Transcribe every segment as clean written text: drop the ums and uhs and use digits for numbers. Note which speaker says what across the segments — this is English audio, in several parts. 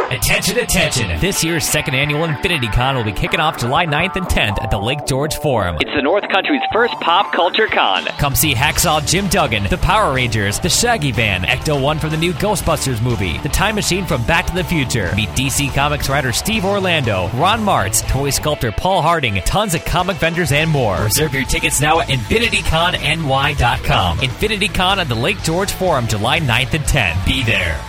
Speaker 1: Attention, attention! This year's second annual Infinity Con will be kicking off July 9th and 10th at the Lake George Forum.
Speaker 2: It's the North Country's first pop culture con.
Speaker 1: Come see Hacksaw Jim Duggan, the Power Rangers, the Shaggy Band, Ecto-1 from the new Ghostbusters movie, the Time Machine from Back to the Future. Meet DC Comics writer Steve Orlando, Ron Martz, toy sculptor Paul Harding, tons of comic vendors, and more. Reserve your tickets now at InfinityConNY.com. Infinity Con at the Lake George Forum, July 9th and 10th. Be there.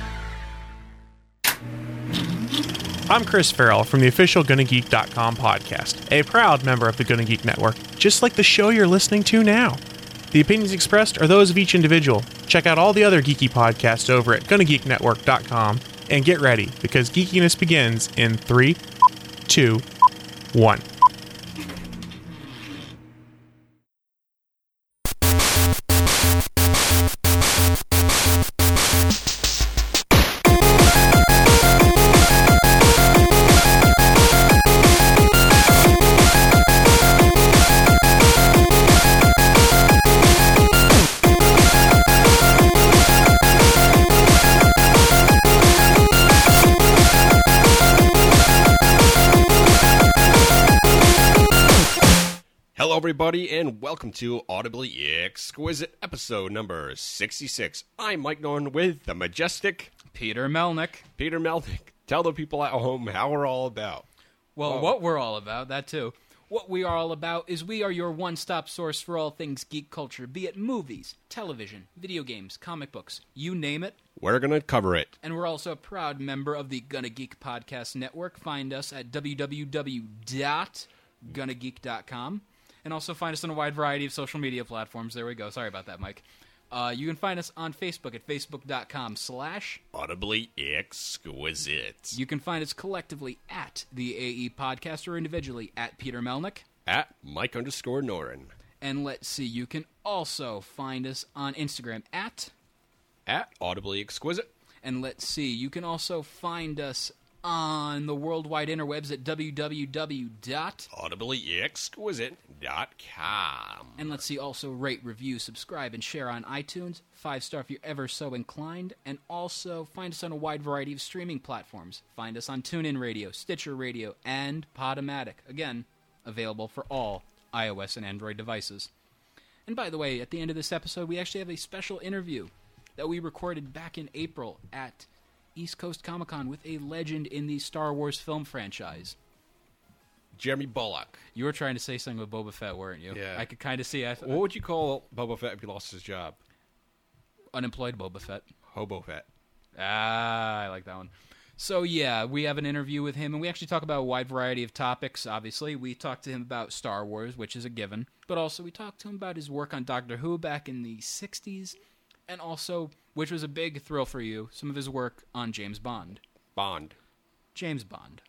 Speaker 3: I'm Chris Farrell from the official GonnaGeek.com podcast, a proud member of the Gonna Geek Network, just like the show you're listening to now. The opinions expressed are those of each individual. Check out all the other geeky podcasts over at GonnaGeekNetwork.com and get ready, because geekiness begins in 3, 2, 1.
Speaker 4: Everybody, and welcome to Audibly Exquisite episode number 66. I'm Mike Norton with the majestic
Speaker 5: Peter Melnick.
Speaker 4: Peter Melnick. Tell the people at home how we're all about.
Speaker 5: Well, what we're all about, that too. What we are all about is we are your one-stop source for all things geek culture, be it movies, television, video games, comic books, you name it.
Speaker 4: We're going to cover it.
Speaker 5: And we're also a proud member of the Gonna Geek Podcast Network. Find us at www.gonnageek.com. And also find us on a wide variety of social media platforms. There we go. Sorry about that, Mike. You can find us on Facebook at facebook.com/Audibly
Speaker 4: Exquisite.
Speaker 5: You can find us collectively at the AE Podcast or individually at Peter Melnick.
Speaker 4: At Mike_Noren.
Speaker 5: And let's see, you can also find us on Instagram at
Speaker 4: Audibly Exquisite.
Speaker 5: And let's see, you can also find us on the worldwide interwebs at
Speaker 4: www.audiblyexquisite.com.
Speaker 5: And let's see, also rate, review, subscribe, and share on iTunes. 5-star if you're ever so inclined. And also find us on a wide variety of streaming platforms. Find us on TuneIn Radio, Stitcher Radio, and Podomatic. Again, available for all iOS and Android devices. And by the way, at the end of this episode, we actually have a special interview that we recorded back in April at East Coast Comic-Con with a legend in the Star Wars film franchise.
Speaker 4: Jeremy Bullock.
Speaker 5: You were trying to say something with Boba Fett, weren't you?
Speaker 4: Yeah.
Speaker 5: I could kind of see it.
Speaker 4: What would you call Boba Fett if he lost his job?
Speaker 5: Unemployed Boba Fett.
Speaker 4: Hobo Fett.
Speaker 5: Ah, I like that one. So, yeah, we have an interview with him, and we actually talk about a wide variety of topics, obviously. We talked to him about Star Wars, which is a given, but also we talked to him about his work on Doctor Who back in the 60s, and also, which was a big thrill for you, some of his work on James Bond. James Bond.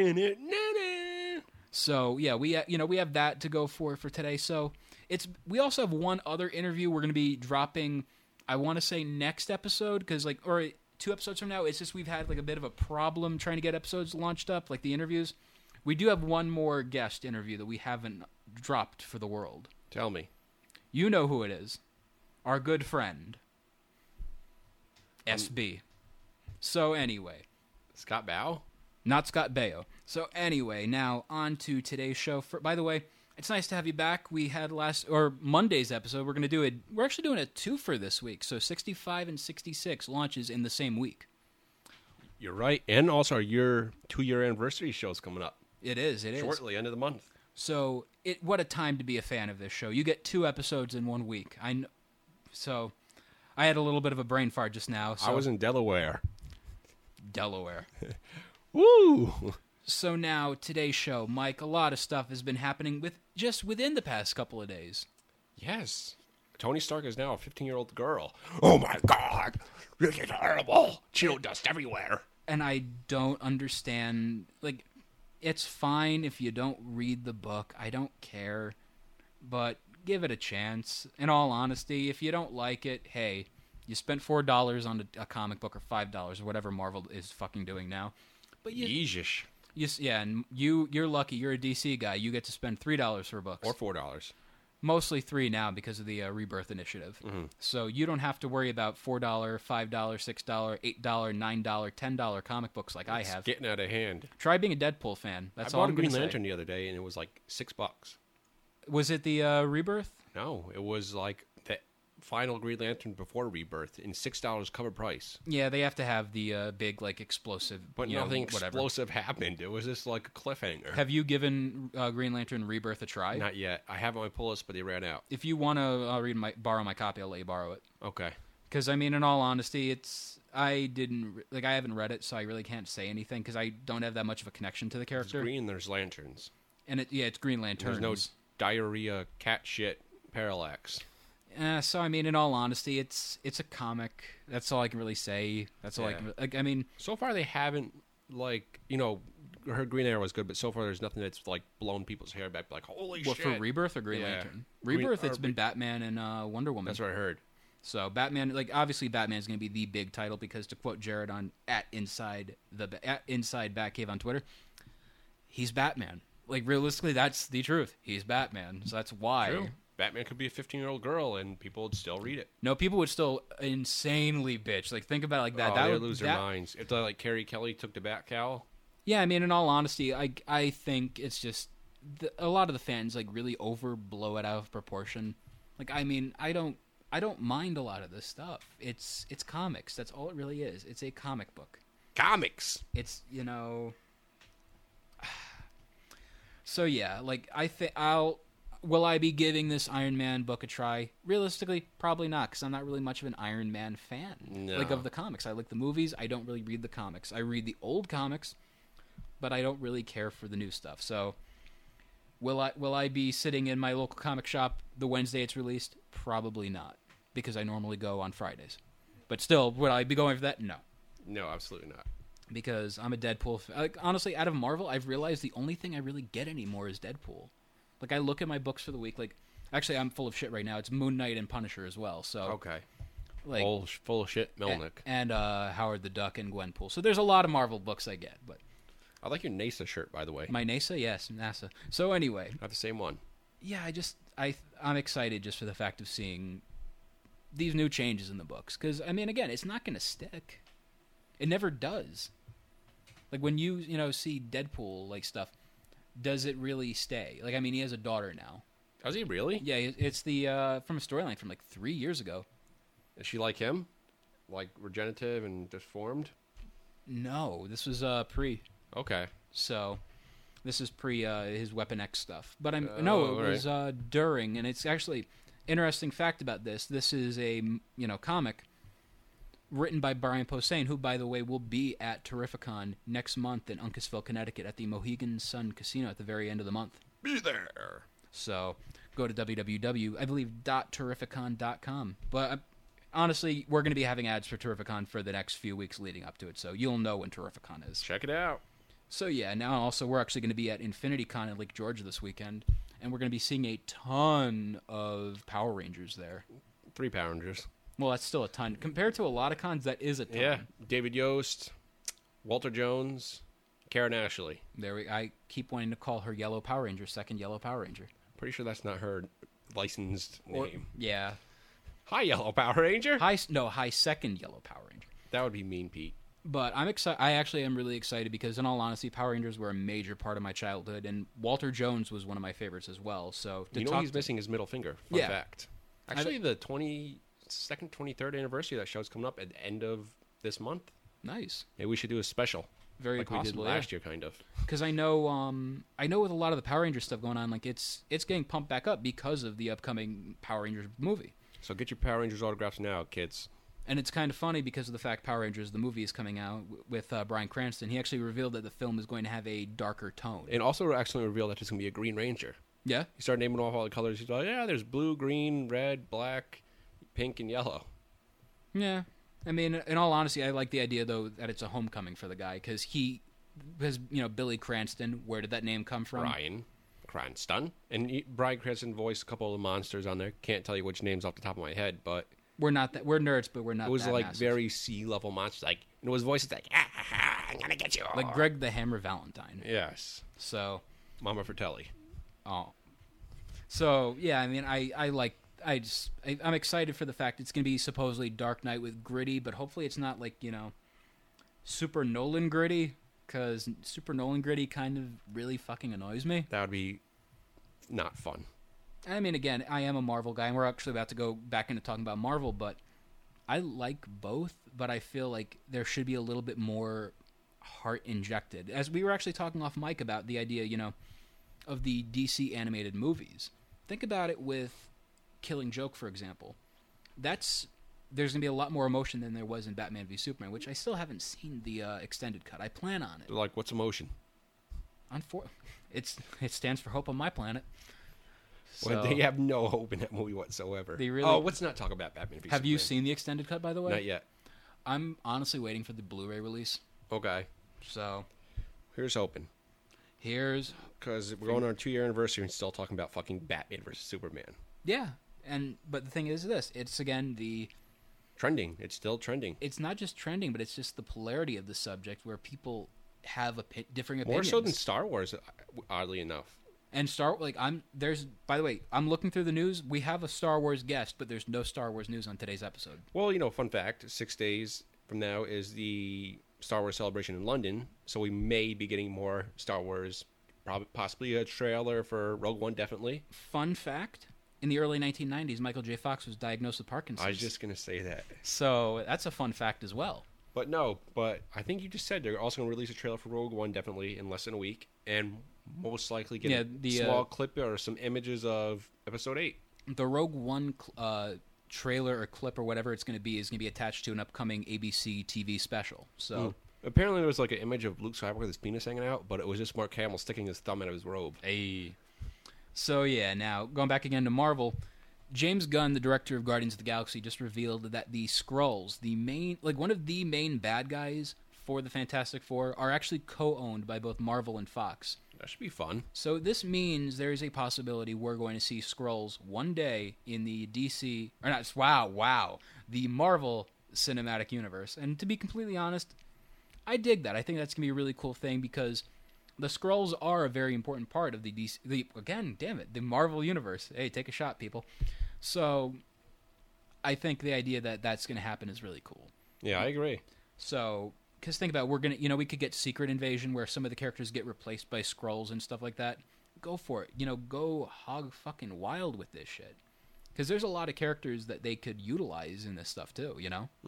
Speaker 5: So, yeah, we have that to go for today. So, we also have one other interview we're going to be dropping, I want to say next episode, or 2 episodes from now. It's just we've had a bit of a problem trying to get episodes launched up, like the interviews. We do have one more guest interview that we haven't dropped for the world.
Speaker 4: Tell me.
Speaker 5: You know who it is. Our good friend, SB. So anyway.
Speaker 4: Scott Baio?
Speaker 5: Not Scott Baio. So anyway, now on to today's show. By the way, it's nice to have you back. We had Monday's episode. We're actually doing a twofer this week. So 65 and 66 launches in the same week.
Speaker 4: You're right. And also your 2-year anniversary show is coming up.
Speaker 5: It is.
Speaker 4: Shortly, end of the month.
Speaker 5: So what a time to be a fan of this show. You get 2 episodes in 1 week. So I had a little bit of a brain fart just now. So.
Speaker 4: I was in Delaware.
Speaker 5: Woo! So now, today's show, Mike, a lot of stuff has been happening within the past couple of days.
Speaker 4: Yes. Tony Stark is now a 15-year-old girl. Oh my God! This is horrible! Cheeto dust everywhere!
Speaker 5: And I don't understand, it's fine if you don't read the book. I don't care. But give it a chance. In all honesty, if you don't like it, hey, you spent $4 on a comic book or $5 or whatever Marvel is fucking doing now. But and you're lucky. You're a DC guy. You get to spend $3 for books.
Speaker 4: Or $4.
Speaker 5: Mostly 3 now because of the Rebirth Initiative. So you don't have to worry about $4, $5, $6, $8, $9, $10 comic books like I have.
Speaker 4: Getting out of hand.
Speaker 5: Try being a Deadpool fan. That's
Speaker 4: I
Speaker 5: all
Speaker 4: bought
Speaker 5: I'm
Speaker 4: a
Speaker 5: going
Speaker 4: Green
Speaker 5: to say.
Speaker 4: Lantern the other day, and it was like $6.
Speaker 5: Was it the Rebirth?
Speaker 4: No, it was like the final Green Lantern before Rebirth in $6 cover price.
Speaker 5: Yeah, they have to have the big, like, explosive,
Speaker 4: But
Speaker 5: you know,
Speaker 4: nothing
Speaker 5: whatever.
Speaker 4: explosive happened. It was just like a cliffhanger.
Speaker 5: Have you given Green Lantern Rebirth a try?
Speaker 4: Not yet. I have it on my pull list, but they ran out.
Speaker 5: If you want to borrow my copy, I'll let you borrow it.
Speaker 4: Okay.
Speaker 5: Because, I mean, in all honesty, I haven't read it, so I really can't say anything because I don't have that much of a connection to the
Speaker 4: It's
Speaker 5: character.
Speaker 4: green, there's lanterns.
Speaker 5: And it's Green Lantern.
Speaker 4: There's no diarrhea, cat shit, parallax.
Speaker 5: So, I mean, in all honesty, it's a comic. That's all I can really say. That's all I can. I mean,
Speaker 4: So far, they haven't, like, you know, her Green Arrow was good, but so far there's nothing that's, like, blown people's hair back, like, holy
Speaker 5: what
Speaker 4: shit.
Speaker 5: for Rebirth or Green
Speaker 4: Yeah.
Speaker 5: Lantern? Rebirth, it's been Batman and Wonder Woman.
Speaker 4: That's what I heard.
Speaker 5: So Batman, like, obviously Batman's going to be the big title because, to quote Jared on at Inside Batcave on Twitter, he's Batman. Like, realistically, that's the truth. He's Batman, so that's why.
Speaker 4: True. Batman could be a 15-year-old girl, and people would still read it.
Speaker 5: No, people would still insanely bitch. Like, think about it like that.
Speaker 4: Oh,
Speaker 5: That
Speaker 4: they
Speaker 5: would
Speaker 4: would lose their minds. If, like, Carrie Kelly took the Batcowl.
Speaker 5: Yeah, I mean, in all honesty, I think it's just a lot of the fans like really blow it out of proportion. Like, I mean, I don't mind a lot of this stuff. It's comics. That's all it really is. It's a comic book.
Speaker 4: Comics!
Speaker 5: It's, you know. So yeah, like will I be giving this Iron Man book a try? Realistically, probably not, because I'm not really much of an Iron Man fan.
Speaker 4: No.
Speaker 5: Like, of the comics. I like the movies. I don't really read the comics. I read the old comics, but I don't really care for the new stuff. So, will I be sitting in my local comic shop the Wednesday it's released? Probably not, because I normally go on Fridays. But still, would I be going for that? No.
Speaker 4: No, absolutely not.
Speaker 5: Because I'm a Deadpool fan. Like, honestly, out of Marvel, I've realized the only thing I really get anymore is Deadpool. Like, I look at my books for the week. Like, actually, I'm full of shit right now. It's Moon Knight and Punisher as well. So
Speaker 4: Okay.
Speaker 5: like
Speaker 4: Full of shit, Melnick.
Speaker 5: and Howard the Duck and Gwenpool. So there's a lot of Marvel books I get. But
Speaker 4: I like your NASA shirt, by the way.
Speaker 5: my NASA, yes, NASA. So anyway,
Speaker 4: Not the same one.
Speaker 5: yeah, I'm excited just for the fact of seeing these new changes in the books. Because, I mean, again, it's not going to stick. It never does. Like, when you see Deadpool, like, stuff, does it really stay? Like, I mean, he has a daughter now.
Speaker 4: Does he really?
Speaker 5: Yeah, it's the from a storyline from, like, 3 years ago.
Speaker 4: Is she like him? Like, regenerative and deformed?
Speaker 5: No, this was pre.
Speaker 4: Okay.
Speaker 5: So, this is pre his Weapon X stuff. But it
Speaker 4: all
Speaker 5: was during, and it's actually interesting fact about this. This is a comic written by Brian Posehn, who, by the way, will be at Terrificon next month in Uncasville, Connecticut, at the Mohegan Sun Casino at the very end of the month.
Speaker 4: Be there.
Speaker 5: So go to www.terrificon.com. But honestly, we're going to be having ads for Terrificon for the next few weeks leading up to it, so you'll know when Terrificon is.
Speaker 4: Check it out.
Speaker 5: So yeah, now also we're actually going to be at InfinityCon in Lake George this weekend, and we're going to be seeing a ton of Power Rangers there.
Speaker 4: 3 Power Rangers.
Speaker 5: Well, that's still a ton. Compared to a lot of cons, that is a ton.
Speaker 4: Yeah. David Yost, Walter Jones, Karen Ashley.
Speaker 5: I keep wanting to call her Yellow Power Ranger, second Yellow Power Ranger.
Speaker 4: Pretty sure that's not her licensed name.
Speaker 5: Yeah.
Speaker 4: Hi, Yellow Power Ranger.
Speaker 5: High second Yellow Power Ranger.
Speaker 4: That would be Mean Pete.
Speaker 5: But I'm excited. I actually am really excited because, in all honesty, Power Rangers were a major part of my childhood, and Walter Jones was one of my favorites as well. So
Speaker 4: He's missing his middle finger. Fun
Speaker 5: Yeah.
Speaker 4: fact. Actually, the 22nd, 23rd anniversary of that show's coming up at the end of this month.
Speaker 5: Nice.
Speaker 4: Maybe we should do a special.
Speaker 5: Very
Speaker 4: like
Speaker 5: possible,
Speaker 4: we did last year, kind of.
Speaker 5: Because I know with a lot of the Power Rangers stuff going on, like it's getting pumped back up because of the upcoming Power Rangers movie.
Speaker 4: So get your Power Rangers autographs now, kids.
Speaker 5: And it's kind of funny because of the fact Power Rangers, the movie, is coming out with Bryan Cranston. He actually revealed that the film is going to have a darker tone.
Speaker 4: And also actually revealed that there's going to be a Green Ranger.
Speaker 5: Yeah?
Speaker 4: He started naming off all the colors. He's like, yeah, there's blue, green, red, black, pink, and yellow.
Speaker 5: Yeah. I mean, in all honesty, I like the idea, though, that it's a homecoming for the guy because Billy Cranston, where did that name come from?
Speaker 4: Bryan Cranston. And Bryan Cranston voiced a couple of the monsters on there. Can't tell you which names off the top of my head, but...
Speaker 5: We're nerds, but we're not.
Speaker 4: It was
Speaker 5: that
Speaker 4: like
Speaker 5: massive.
Speaker 4: very sea-level monsters. Like, and it was voices like, I'm gonna get you.
Speaker 5: Like Greg the Hammer Valentine.
Speaker 4: Yes.
Speaker 5: So,
Speaker 4: Mama Fratelli.
Speaker 5: oh, So yeah, I mean, I'm excited for the fact it's going to be supposedly Dark Knight with gritty, but hopefully it's not like, you know, super Nolan gritty, because super Nolan gritty kind of really fucking annoys me.
Speaker 4: That would be not fun.
Speaker 5: I mean, again, I am a Marvel guy, and we're actually about to go back into talking about Marvel, but I like both, but I feel like there should be a little bit more heart injected. As we were actually talking off mic about the idea, you know, of the DC animated movies. Think about it with Killing Joke, for example. There's going to be a lot more emotion than there was in Batman v Superman, which I still haven't seen the extended cut. I plan on it.
Speaker 4: Like, what's emotion?
Speaker 5: It stands for Hope on My Planet.
Speaker 4: Well, they have no hope in that movie whatsoever.
Speaker 5: They really.
Speaker 4: Oh, let's not talk about Batman v Superman.
Speaker 5: Have you seen the extended cut, by the way?
Speaker 4: Not yet.
Speaker 5: I'm honestly waiting for the Blu-ray release.
Speaker 4: Okay.
Speaker 5: So,
Speaker 4: here's hoping. Because we're going on our 2-year anniversary and still talking about fucking Batman versus Superman.
Speaker 5: Yeah, but the thing is this. It's, again, the...
Speaker 4: Trending. It's still trending.
Speaker 5: It's not just trending, but it's just the polarity of the subject where people have differing opinions.
Speaker 4: More so than Star Wars, oddly enough.
Speaker 5: And by the way, I'm looking through the news. We have a Star Wars guest, but there's no Star Wars news on today's episode.
Speaker 4: Well, you know, fun fact, 6 days from now is the Star Wars celebration in London, so we may be getting more Star Wars, possibly a trailer for Rogue One, definitely.
Speaker 5: Fun fact, in the early 1990s, Michael J. Fox was diagnosed with Parkinson's.
Speaker 4: I was just going to say that.
Speaker 5: So that's a fun fact as well.
Speaker 4: But I think you just said they're also going to release a trailer for Rogue One, definitely, in less than a week, and most likely get a small clip or some images of Episode 8.
Speaker 5: The Rogue One trailer or clip or whatever it's going to be is going to be attached to an upcoming ABC TV special. So
Speaker 4: apparently there was like an image of Luke Skywalker with his penis hanging out, but it was just Mark Hamill sticking his thumb out of his robe.
Speaker 5: So yeah, now going back again to Marvel, James Gunn, the director of Guardians of the Galaxy, just revealed that the Skrulls, one of the main bad guys for the Fantastic Four, are actually co-owned by both Marvel and Fox.
Speaker 4: That should be fun.
Speaker 5: So this means there is a possibility we're going to see Skrulls one day in the the Marvel Cinematic Universe. And to be completely honest, I dig that. I think that's going to be a really cool thing because the Skrulls are a very important part of the DC, the Marvel Universe. Hey, take a shot, people. So I think the idea that that's going to happen is really cool.
Speaker 4: Yeah, I agree.
Speaker 5: So, because think about it, we could get Secret Invasion where some of the characters get replaced by Skrulls and stuff like that. Go for it. Go hog fucking wild with this shit. Because there's a lot of characters that they could utilize in this stuff too,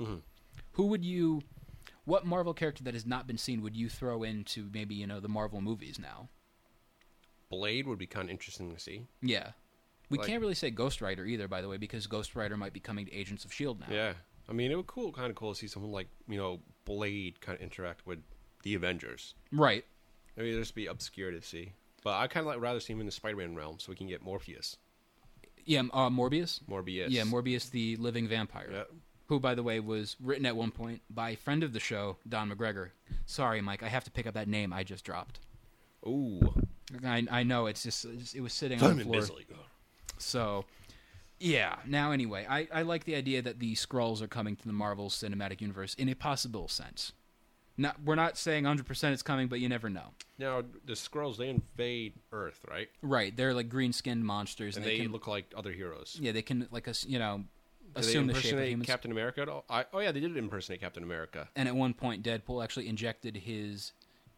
Speaker 5: Mm-hmm. What Marvel character that has not been seen would you throw into maybe, the Marvel movies now?
Speaker 4: Blade would be kind of interesting to see.
Speaker 5: Yeah. We can't really say Ghost Rider either, by the way, because Ghost Rider might be coming to Agents of S.H.I.E.L.D. now.
Speaker 4: Yeah. I mean, it would kind of cool to see someone like, Blade kind of interact with the Avengers.
Speaker 5: Right.
Speaker 4: I mean, it'd just be obscure to see. But I kind of rather see him in the Spider-Man realm so we can get Morpheus.
Speaker 5: Yeah, Morbius?
Speaker 4: Morbius.
Speaker 5: Yeah, Morbius the living vampire.
Speaker 4: Yeah.
Speaker 5: Who, by the way, was written at one point by a friend of the show, Don McGregor. Sorry, Mike, I have to pick up that name I just dropped.
Speaker 4: Ooh.
Speaker 5: I know, it was sitting on the floor.
Speaker 4: Bisley.
Speaker 5: So, yeah. Now, anyway, I like the idea that the Skrulls are coming to the Marvel Cinematic Universe in a possible sense. We're not saying 100% it's coming, but you never know.
Speaker 4: Now, the Skrulls, they invade Earth, right?
Speaker 5: Right. They're like green-skinned monsters.
Speaker 4: And they can look like other heroes.
Speaker 5: Yeah, they can,
Speaker 4: Do
Speaker 5: assume
Speaker 4: they
Speaker 5: the shape of humans.
Speaker 4: Captain America at all? Yeah, they did impersonate Captain America.
Speaker 5: And at one point, Deadpool actually injected his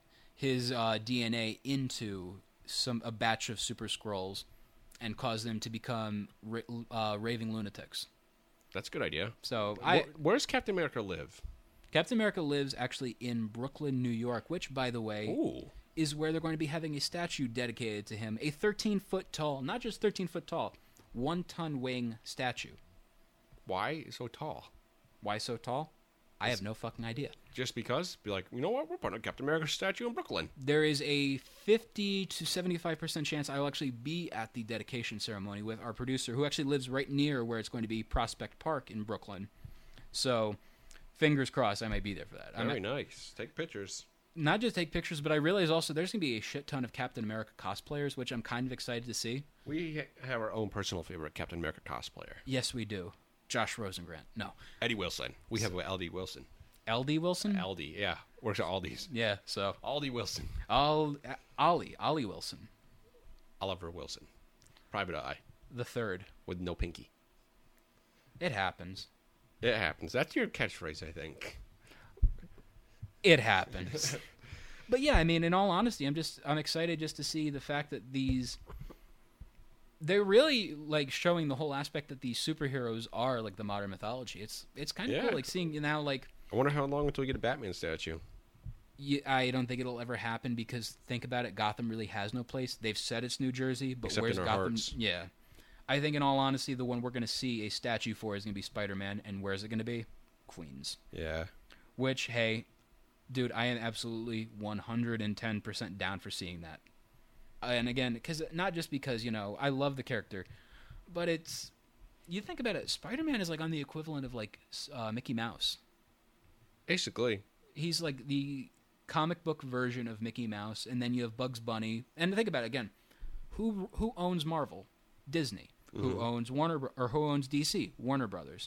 Speaker 5: DNA into a batch of Super Skrulls and caused them to become raving lunatics.
Speaker 4: That's a good idea.
Speaker 5: So,
Speaker 4: where's Captain America live?
Speaker 5: Captain America lives actually in Brooklyn, New York, which, by the way, is where they're going to be having a statue dedicated to him. A 13-foot tall, not just 13-foot tall, 1-ton weighing statue.
Speaker 4: Why so tall?
Speaker 5: Why so tall? I have no fucking idea.
Speaker 4: Just because? Be like, you know what? We're putting a Captain America statue in Brooklyn.
Speaker 5: There is a 50 to 75% chance I will actually be at the dedication ceremony with our producer, who actually lives right near where it's going to be Prospect Park in Brooklyn. So, fingers crossed, I might be there for that.
Speaker 4: Very nice. Take pictures.
Speaker 5: Not just take pictures, but I realize also there's going to be a shit ton of Captain America cosplayers, which I'm kind of excited to see.
Speaker 4: We have our own personal favorite Captain America cosplayer.
Speaker 5: Yes, we do. Josh Rosengrant. No.
Speaker 4: Eddie Wilson. We have LD Wilson.
Speaker 5: LD Wilson?
Speaker 4: LD, yeah. Works at Aldi's.
Speaker 5: Yeah, so.
Speaker 4: Aldi Wilson.
Speaker 5: Ollie Wilson.
Speaker 4: Oliver Wilson. Private Eye
Speaker 5: The third.
Speaker 4: with no pinky.
Speaker 5: It happens.
Speaker 4: It happens. That's your catchphrase, I think.
Speaker 5: It happens. But yeah, I mean, in all honesty, I'm excited just to see the fact that they're really like showing the whole aspect that these superheroes are like the modern mythology. It's kind of cool, like seeing now like.
Speaker 4: I wonder how long until we get a Batman statue.
Speaker 5: I don't think it'll ever happen because think about it, Gotham really has no place. They've said it's New Jersey, but
Speaker 4: Except
Speaker 5: where's
Speaker 4: in our
Speaker 5: Gotham?
Speaker 4: hearts.
Speaker 5: Yeah, I think in all honesty, the one we're going to see a statue for is going to be Spider-Man, and where's it going to be? Queens.
Speaker 4: Yeah.
Speaker 5: Which, hey, dude, I am absolutely 110% down for seeing that. And again, not just because, I love the character, but it's, you think about it, Spider-Man is like on the equivalent of like Mickey Mouse.
Speaker 4: Basically.
Speaker 5: He's like the comic book version of Mickey Mouse, and then you have Bugs Bunny. And think about it again, who owns Marvel? Disney.
Speaker 4: Mm-hmm.
Speaker 5: Who owns who owns DC? Warner Brothers.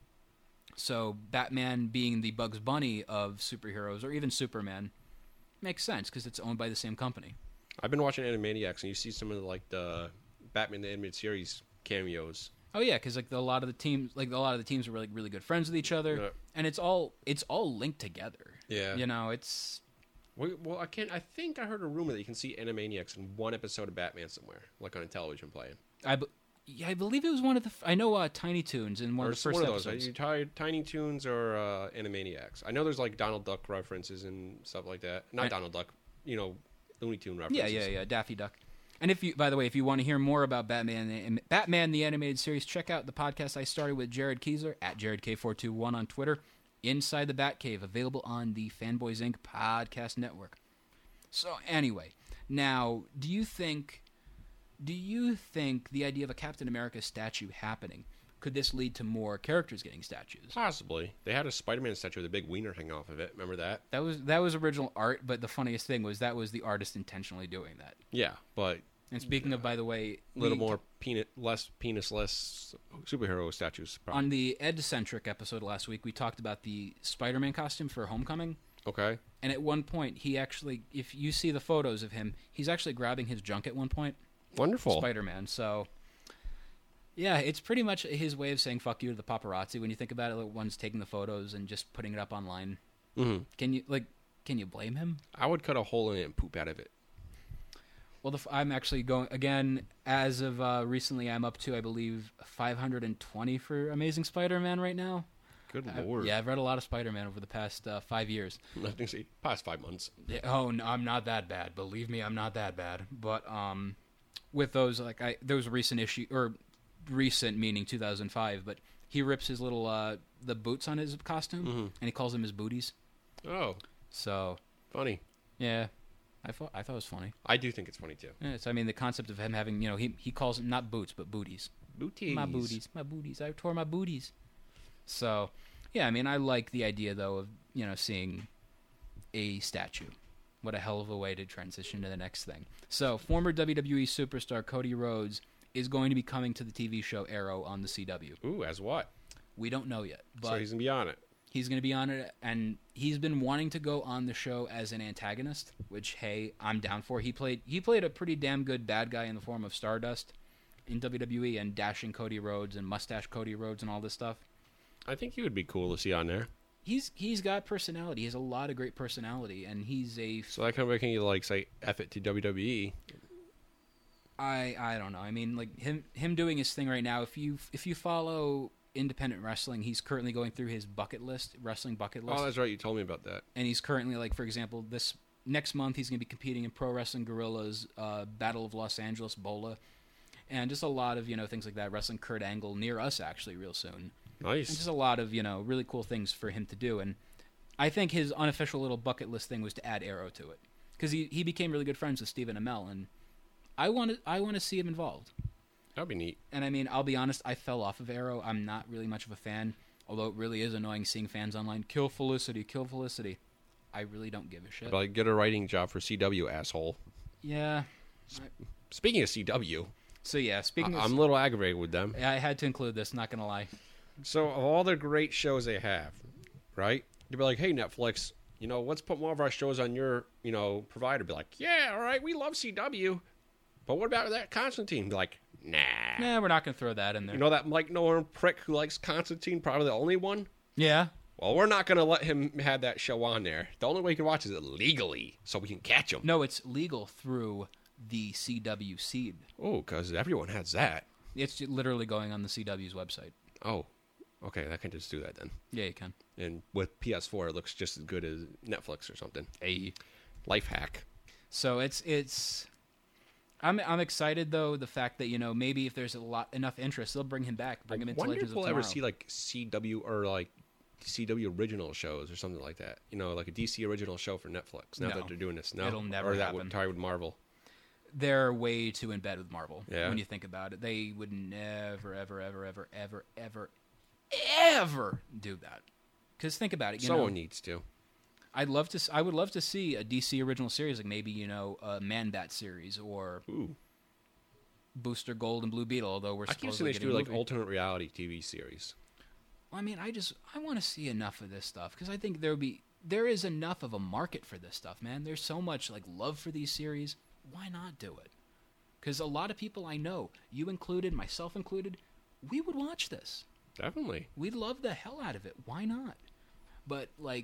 Speaker 5: So Batman being the Bugs Bunny of superheroes, or even Superman, makes sense because it's owned by the same company.
Speaker 4: I've been watching Animaniacs, and you see some of the Batman the Animated Series cameos.
Speaker 5: Oh yeah, because a lot of the teams are really really good friends with each other,
Speaker 4: Yeah.
Speaker 5: and it's all linked together.
Speaker 4: Yeah.
Speaker 5: It's.
Speaker 4: Well, I think I heard a rumor that you can see Animaniacs in one episode of Batman somewhere, like on a television playing.
Speaker 5: I believe it was one of the. I know Tiny Toons in one of the first episodes.
Speaker 4: Are you Tiny Toons or Animaniacs? I know there's like Donald Duck references and stuff like that. Not Donald Duck, Looney Tune references.
Speaker 5: Yeah, Daffy Duck. And if you want to hear more about Batman the Animated Series, check out the podcast I started with Jared Keyser at JaredK421 on Twitter. Inside the Batcave, available on the Fanboys Inc. podcast network. So anyway, now do you think the idea of a Captain America statue happening, could this lead to more characters getting statues?
Speaker 4: Possibly. They had a Spider-Man statue with a big wiener hanging off of it. Remember that?
Speaker 5: That was original art, but the funniest thing was that was the artist intentionally doing that.
Speaker 4: Yeah, but
Speaker 5: And speaking of, by the way,
Speaker 4: a little more less superhero statues. Probably.
Speaker 5: On the Ed-centric episode last week, we talked about the Spider-Man costume for Homecoming.
Speaker 4: Okay.
Speaker 5: And at one point, he actually, if you see the photos of him, he's actually grabbing his junk at one point.
Speaker 4: Wonderful.
Speaker 5: Spider-Man. So, yeah, it's pretty much his way of saying fuck you to the paparazzi. When you think about it, like, one's taking the photos and just putting it up online.
Speaker 4: Mm-hmm.
Speaker 5: Can you blame him?
Speaker 4: I would cut a hole in it and poop out of it.
Speaker 5: Well, I'm actually going, again, as of recently, I'm up to, I believe, 520 for Amazing Spider-Man right now.
Speaker 4: Good Lord.
Speaker 5: I've read a lot of Spider-Man over the past 5 years.
Speaker 4: Nothing to see. Past 5 months.
Speaker 5: Yeah, oh, no, I'm not that bad. Believe me, I'm not that bad. But with those, there was a recent issue, or recent meaning 2005, but he rips his little, the boots on his costume, and he calls them his booties.
Speaker 4: Oh.
Speaker 5: So.
Speaker 4: Funny.
Speaker 5: Yeah. I thought it was funny.
Speaker 4: I do think it's funny, too.
Speaker 5: Yeah, the concept of him having, he calls them not boots, but booties.
Speaker 4: Booties.
Speaker 5: My booties. I tore my booties. So, yeah, I like the idea, though, of, seeing a statue. What a hell of a way to transition to the next thing. So, former WWE superstar Cody Rhodes is going to be coming to the TV show Arrow on the CW.
Speaker 4: Ooh, as what?
Speaker 5: We don't know yet. But
Speaker 4: so he's going to be on it.
Speaker 5: He's going to be on it, and he's been wanting to go on the show as an antagonist, which, hey, I'm down for. He played a pretty damn good bad guy in the form of Stardust in WWE, and dashing Cody Rhodes and mustache Cody Rhodes and all this stuff.
Speaker 4: I think he would be cool to see on there.
Speaker 5: He's got personality. He has a lot of great personality, and he's a...
Speaker 4: So that kind of making you, say, F it to WWE.
Speaker 5: I don't know. Him doing his thing right now, if you follow independent wrestling, he's currently going through his wrestling bucket list.
Speaker 4: Oh, that's right. You told me about that.
Speaker 5: And he's currently, for example, this next month he's going to be competing in Pro Wrestling Guerrillas, Battle of Los Angeles, BOLA, and just a lot of, things like that, wrestling Kurt Angle near us, actually, real soon.
Speaker 4: Nice.
Speaker 5: And just a lot of, really cool things for him to do. And I think his unofficial little bucket list thing was to add Arrow to it. Because he became really good friends with Stephen Amell, and I want to see him involved.
Speaker 4: That'd be neat.
Speaker 5: And I'll be honest, I fell off of Arrow. I'm not really much of a fan, although it really is annoying seeing fans online, kill Felicity. I really don't give a shit.
Speaker 4: But get a writing job for CW, asshole.
Speaker 5: Yeah.
Speaker 4: Speaking of CW.
Speaker 5: So yeah, I'm
Speaker 4: a little aggravated with them.
Speaker 5: I had to include this, not going to lie.
Speaker 4: So of all the great shows they have, right? You'd be like, hey, Netflix, let's put more of our shows on your, provider. Be like, yeah, all right, we love CW. But what about that Constantine? Be like,
Speaker 5: Nah, we're not going to throw that in there.
Speaker 4: You know that Mike Nolan prick who likes Constantine, probably the only one?
Speaker 5: Yeah.
Speaker 4: Well, we're not going to let him have that show on there. The only way you can watch is legally, so we can catch him.
Speaker 5: No, it's legal through the CW seed.
Speaker 4: Oh, because everyone has that.
Speaker 5: It's literally going on the CW's website.
Speaker 4: Oh, okay, I can just do that then.
Speaker 5: Yeah, you can.
Speaker 4: And with PS4, it looks just as good as Netflix or something.
Speaker 5: A
Speaker 4: Life hack.
Speaker 5: So I'm excited though, the fact that, maybe if there's enough interest, they'll bring him back, bring him into Legends of Tomorrow.
Speaker 4: I wonder if we'll ever see like CW or like CW original shows or something like that. Like a DC original show for Netflix. Now that they're doing this,
Speaker 5: it'll never happen.
Speaker 4: Or that would tie with Marvel.
Speaker 5: They're way too in bed with Marvel.
Speaker 4: Yeah.
Speaker 5: When you think about it, they would never, ever, ever, ever, ever, ever, ever do that. Because think about it,
Speaker 4: someone needs to.
Speaker 5: I would love to see a DC original series, like maybe a Man-Bat series or Booster Gold and Blue Beetle. Although we're supposed to
Speaker 4: do like alternate reality TV series.
Speaker 5: Well, I mean, I want to see enough of this stuff because I think there is enough of a market for this stuff, man. There's so much like love for these series. Why not do it? Because a lot of people I know, you included, myself included, we would watch this.
Speaker 4: Definitely.
Speaker 5: We'd love the hell out of it. Why not? But like,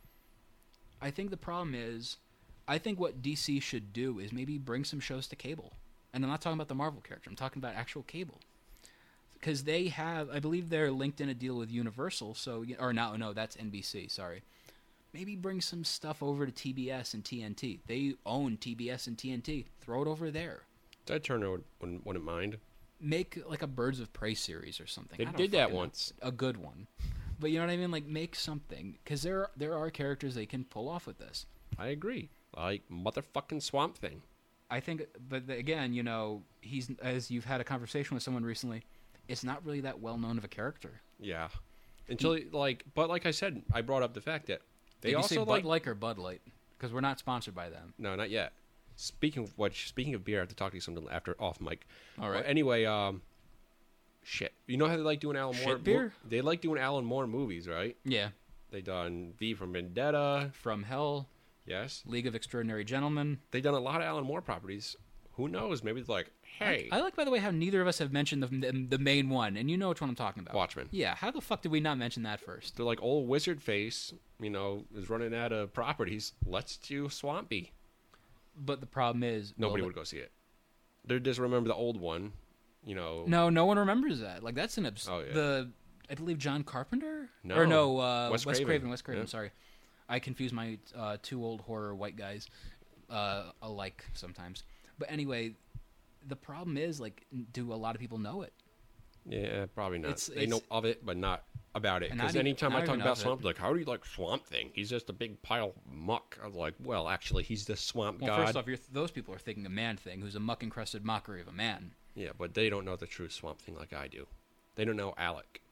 Speaker 5: I think the problem is, I think what DC should do is maybe bring some shows to cable. And I'm not talking about the Marvel character. I'm talking about actual cable. Because they have, I believe they're linked in a deal with Universal. So, or no, that's NBC. Sorry. Maybe bring some stuff over to TBS and TNT. They own TBS and TNT. Throw it over there.
Speaker 4: Ted Turner wouldn't mind.
Speaker 5: Make like a Birds of Prey series or something.
Speaker 4: They did that once.
Speaker 5: A good one. But you know what I mean? Like, make something. Because there are characters they can pull off with this.
Speaker 4: I agree. Like motherfucking Swamp Thing.
Speaker 5: I think, but again, he's, as you've had a conversation with someone recently, it's not really that well known of a character.
Speaker 4: Yeah. Until, but like I said, I brought up the fact that they
Speaker 5: Did
Speaker 4: also
Speaker 5: you say Bud Light or Bud Light? Because we're not sponsored by them.
Speaker 4: No, not yet. Speaking of beer, I have to talk to you something after off mic.
Speaker 5: All right.
Speaker 4: Well, anyway, shit. You know how they like doing Alan Moore
Speaker 5: beer?
Speaker 4: They like doing Alan Moore movies, right?
Speaker 5: Yeah.
Speaker 4: They done V for Vendetta,
Speaker 5: From Hell.
Speaker 4: Yes.
Speaker 5: League of Extraordinary Gentlemen.
Speaker 4: They done a lot of Alan Moore properties. Who knows? Maybe it's like, hey,
Speaker 5: I like, by the way, how neither of us have mentioned the main one, and you know which one I'm talking about.
Speaker 4: Watchmen.
Speaker 5: Yeah. How the fuck did we not mention that first?
Speaker 4: They're like old Wizard Face. Is running out of properties. Let's do Swampy.
Speaker 5: But the problem is
Speaker 4: Nobody would go see it. They just remember the old one.
Speaker 5: No one remembers that. Like that's an I believe John Carpenter.
Speaker 4: No,
Speaker 5: or no,
Speaker 4: Wes Craven.
Speaker 5: Wes Craven.
Speaker 4: Yeah.
Speaker 5: Sorry, I confuse my two old horror white guys alike sometimes. But anyway, the problem is like, do a lot of people know it?
Speaker 4: Yeah, probably not. They know of it, but not about it.
Speaker 5: And
Speaker 4: Because
Speaker 5: not
Speaker 4: anytime I
Speaker 5: even
Speaker 4: talk about
Speaker 5: of it.
Speaker 4: Swamp, like, how do you like Swamp Thing? He's just a big pile of muck. I was like, well, actually, he's the swamp
Speaker 5: Well,
Speaker 4: god.
Speaker 5: first off, those people are thinking a Man Thing, who's a muck-encrusted mockery of a man.
Speaker 4: Yeah, but they don't know the true Swamp Thing like I do. They don't know Alec.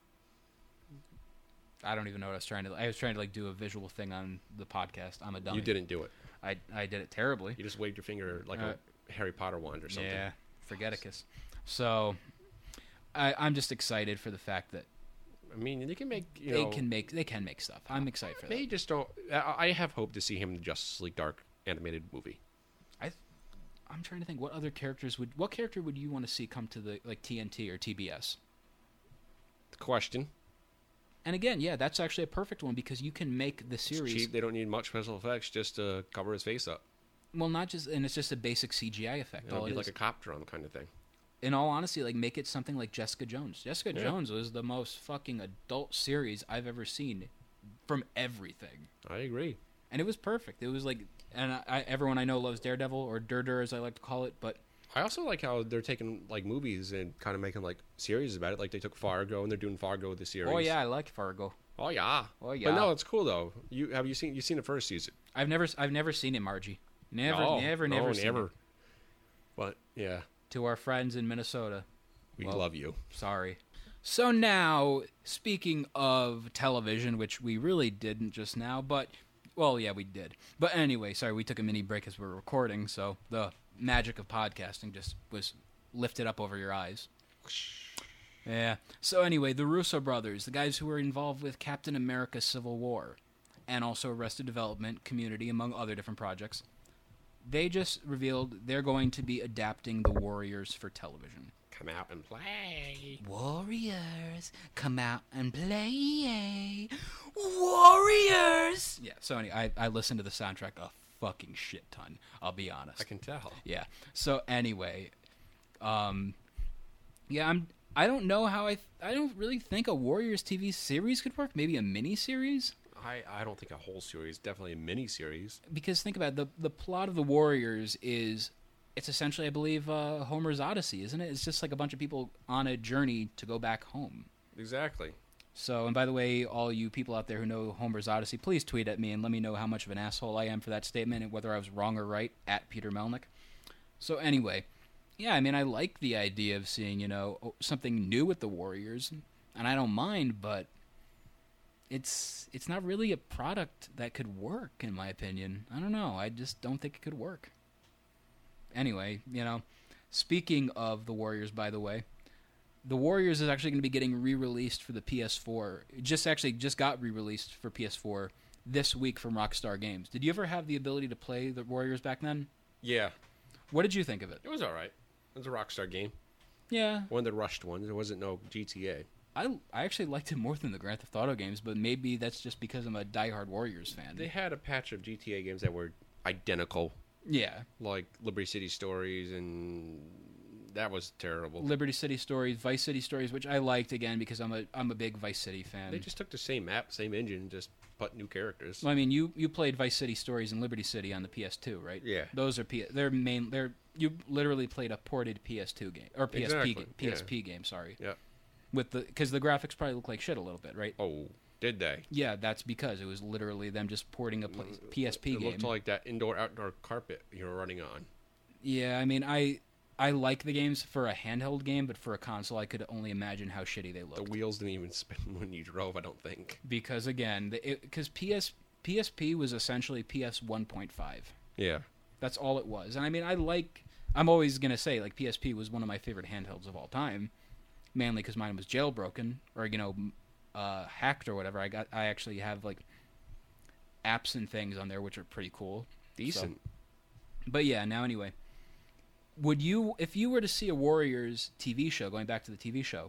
Speaker 5: I don't even know what I was trying to. I was trying to like do a visual thing on the podcast. I'm a dummy.
Speaker 4: You didn't do it.
Speaker 5: I did it terribly.
Speaker 4: You just waved your finger like a Harry Potter wand or something.
Speaker 5: Yeah, forgeticus. So, I'm just excited for the fact that
Speaker 4: I mean, they can make
Speaker 5: they can make stuff. I'm excited for that.
Speaker 4: They just don't. I have hope to see him in the Justice League Dark animated movie.
Speaker 5: I'm trying to think what character would you want to see come to the like TNT or TBS?
Speaker 4: Question.
Speaker 5: And again, yeah, that's actually a perfect one because you can make the series.
Speaker 4: It's cheap. They don't need much special effects just to cover his face up.
Speaker 5: Well, not just, and it's just a basic CGI effect.
Speaker 4: It'll be like a cop drum kind of thing.
Speaker 5: In all honesty, like make it something like Jessica Jones. Jessica Jones was the most fucking adult series I've ever seen from everything.
Speaker 4: I agree.
Speaker 5: And it was perfect. It was like, and everyone I know loves Daredevil, or Durdur as I like to call it, but
Speaker 4: I also like how they're taking like movies and kind of making like series about it. Like they took Fargo and they're doing Fargo with the series.
Speaker 5: Oh yeah, I like Fargo.
Speaker 4: Oh yeah.
Speaker 5: Oh yeah.
Speaker 4: But no, it's cool though. You've seen the first season?
Speaker 5: I've never seen it, Margie. Never seen it.
Speaker 4: But yeah.
Speaker 5: To our friends in Minnesota,
Speaker 4: We love you.
Speaker 5: Sorry. So now, speaking of television, which we really didn't just now, but well, yeah, we did. But anyway, sorry, we took a mini break as we were recording, so the magic of podcasting just was lifted up over your eyes. Yeah. So anyway, the Russo brothers, the guys who were involved with Captain America Civil War, and also Arrested Development, Community, among other different projects, they just revealed they're going to be adapting The Warriors for television.
Speaker 4: come out and play.
Speaker 5: Warriors, come out and play. Warriors! Yeah, so anyway, I listened to the soundtrack a fucking shit ton, I'll be honest.
Speaker 4: I can tell.
Speaker 5: Yeah. So anyway, yeah, I don't know how I don't really think a Warriors TV series could work. Maybe a mini series.
Speaker 4: I don't think a whole series. Definitely a mini series.
Speaker 5: Because think about it, the plot of the Warriors is it's essentially, I believe, Homer's Odyssey, isn't it? It's just like a bunch of people on a journey to go back home.
Speaker 4: Exactly.
Speaker 5: So, and by the way, all you people out there who know Homer's Odyssey, please tweet at me and let me know how much of an asshole I am for that statement and whether I was wrong or right, at Peter Melnick. So anyway, yeah, I mean, I like the idea of seeing, you know, something new with the Warriors, and I don't mind, but it's not really a product that could work, in my opinion. I don't know. I just don't think it could work. Anyway, you know, speaking of the Warriors, by the way, the Warriors is actually going to be getting re-released for the PS4. It just got re-released for PS4 this week from Rockstar Games. Did you ever have the ability to play the Warriors back then?
Speaker 4: Yeah.
Speaker 5: What did you think of it?
Speaker 4: It was all right. It was a Rockstar game.
Speaker 5: Yeah.
Speaker 4: One of the rushed ones. There wasn't no GTA.
Speaker 5: I actually liked it more than the Grand Theft Auto games, but maybe that's just because I'm a diehard Warriors fan.
Speaker 4: They had a patch of GTA games that were identical.
Speaker 5: Yeah.
Speaker 4: Like Liberty City Stories, and that was terrible.
Speaker 5: Liberty City Stories, Vice City Stories, which I liked, again, because I'm a big Vice City fan.
Speaker 4: They just took the same map, same engine, just put new characters.
Speaker 5: Well, I mean, you played Vice City Stories and Liberty City on the PS2, right?
Speaker 4: Yeah.
Speaker 5: Those are you literally played a ported PS2 game or PSP game, sorry.
Speaker 4: Yeah.
Speaker 5: Because the graphics probably look like shit a little bit, right?
Speaker 4: Oh, did they?
Speaker 5: Yeah, that's because it was literally them just porting a PSP game.
Speaker 4: It looked like that indoor-outdoor carpet you were running on.
Speaker 5: Yeah, I mean, I like the games for a handheld game, but for a console, I could only imagine how shitty they looked.
Speaker 4: The wheels didn't even spin when you drove, I don't think.
Speaker 5: Because again, because PSP was essentially PS 1.5.
Speaker 4: Yeah.
Speaker 5: That's all it was. And I mean, I'm always going to say, like, PSP was one of my favorite handhelds of all time, mainly because mine was jailbroken, or, you know, hacked or whatever. I actually have, like, apps and things on there, which are pretty cool.
Speaker 4: Decent.
Speaker 5: So, but yeah, now anyway. Would you, if you were to see a Warriors TV show, going back to the TV show,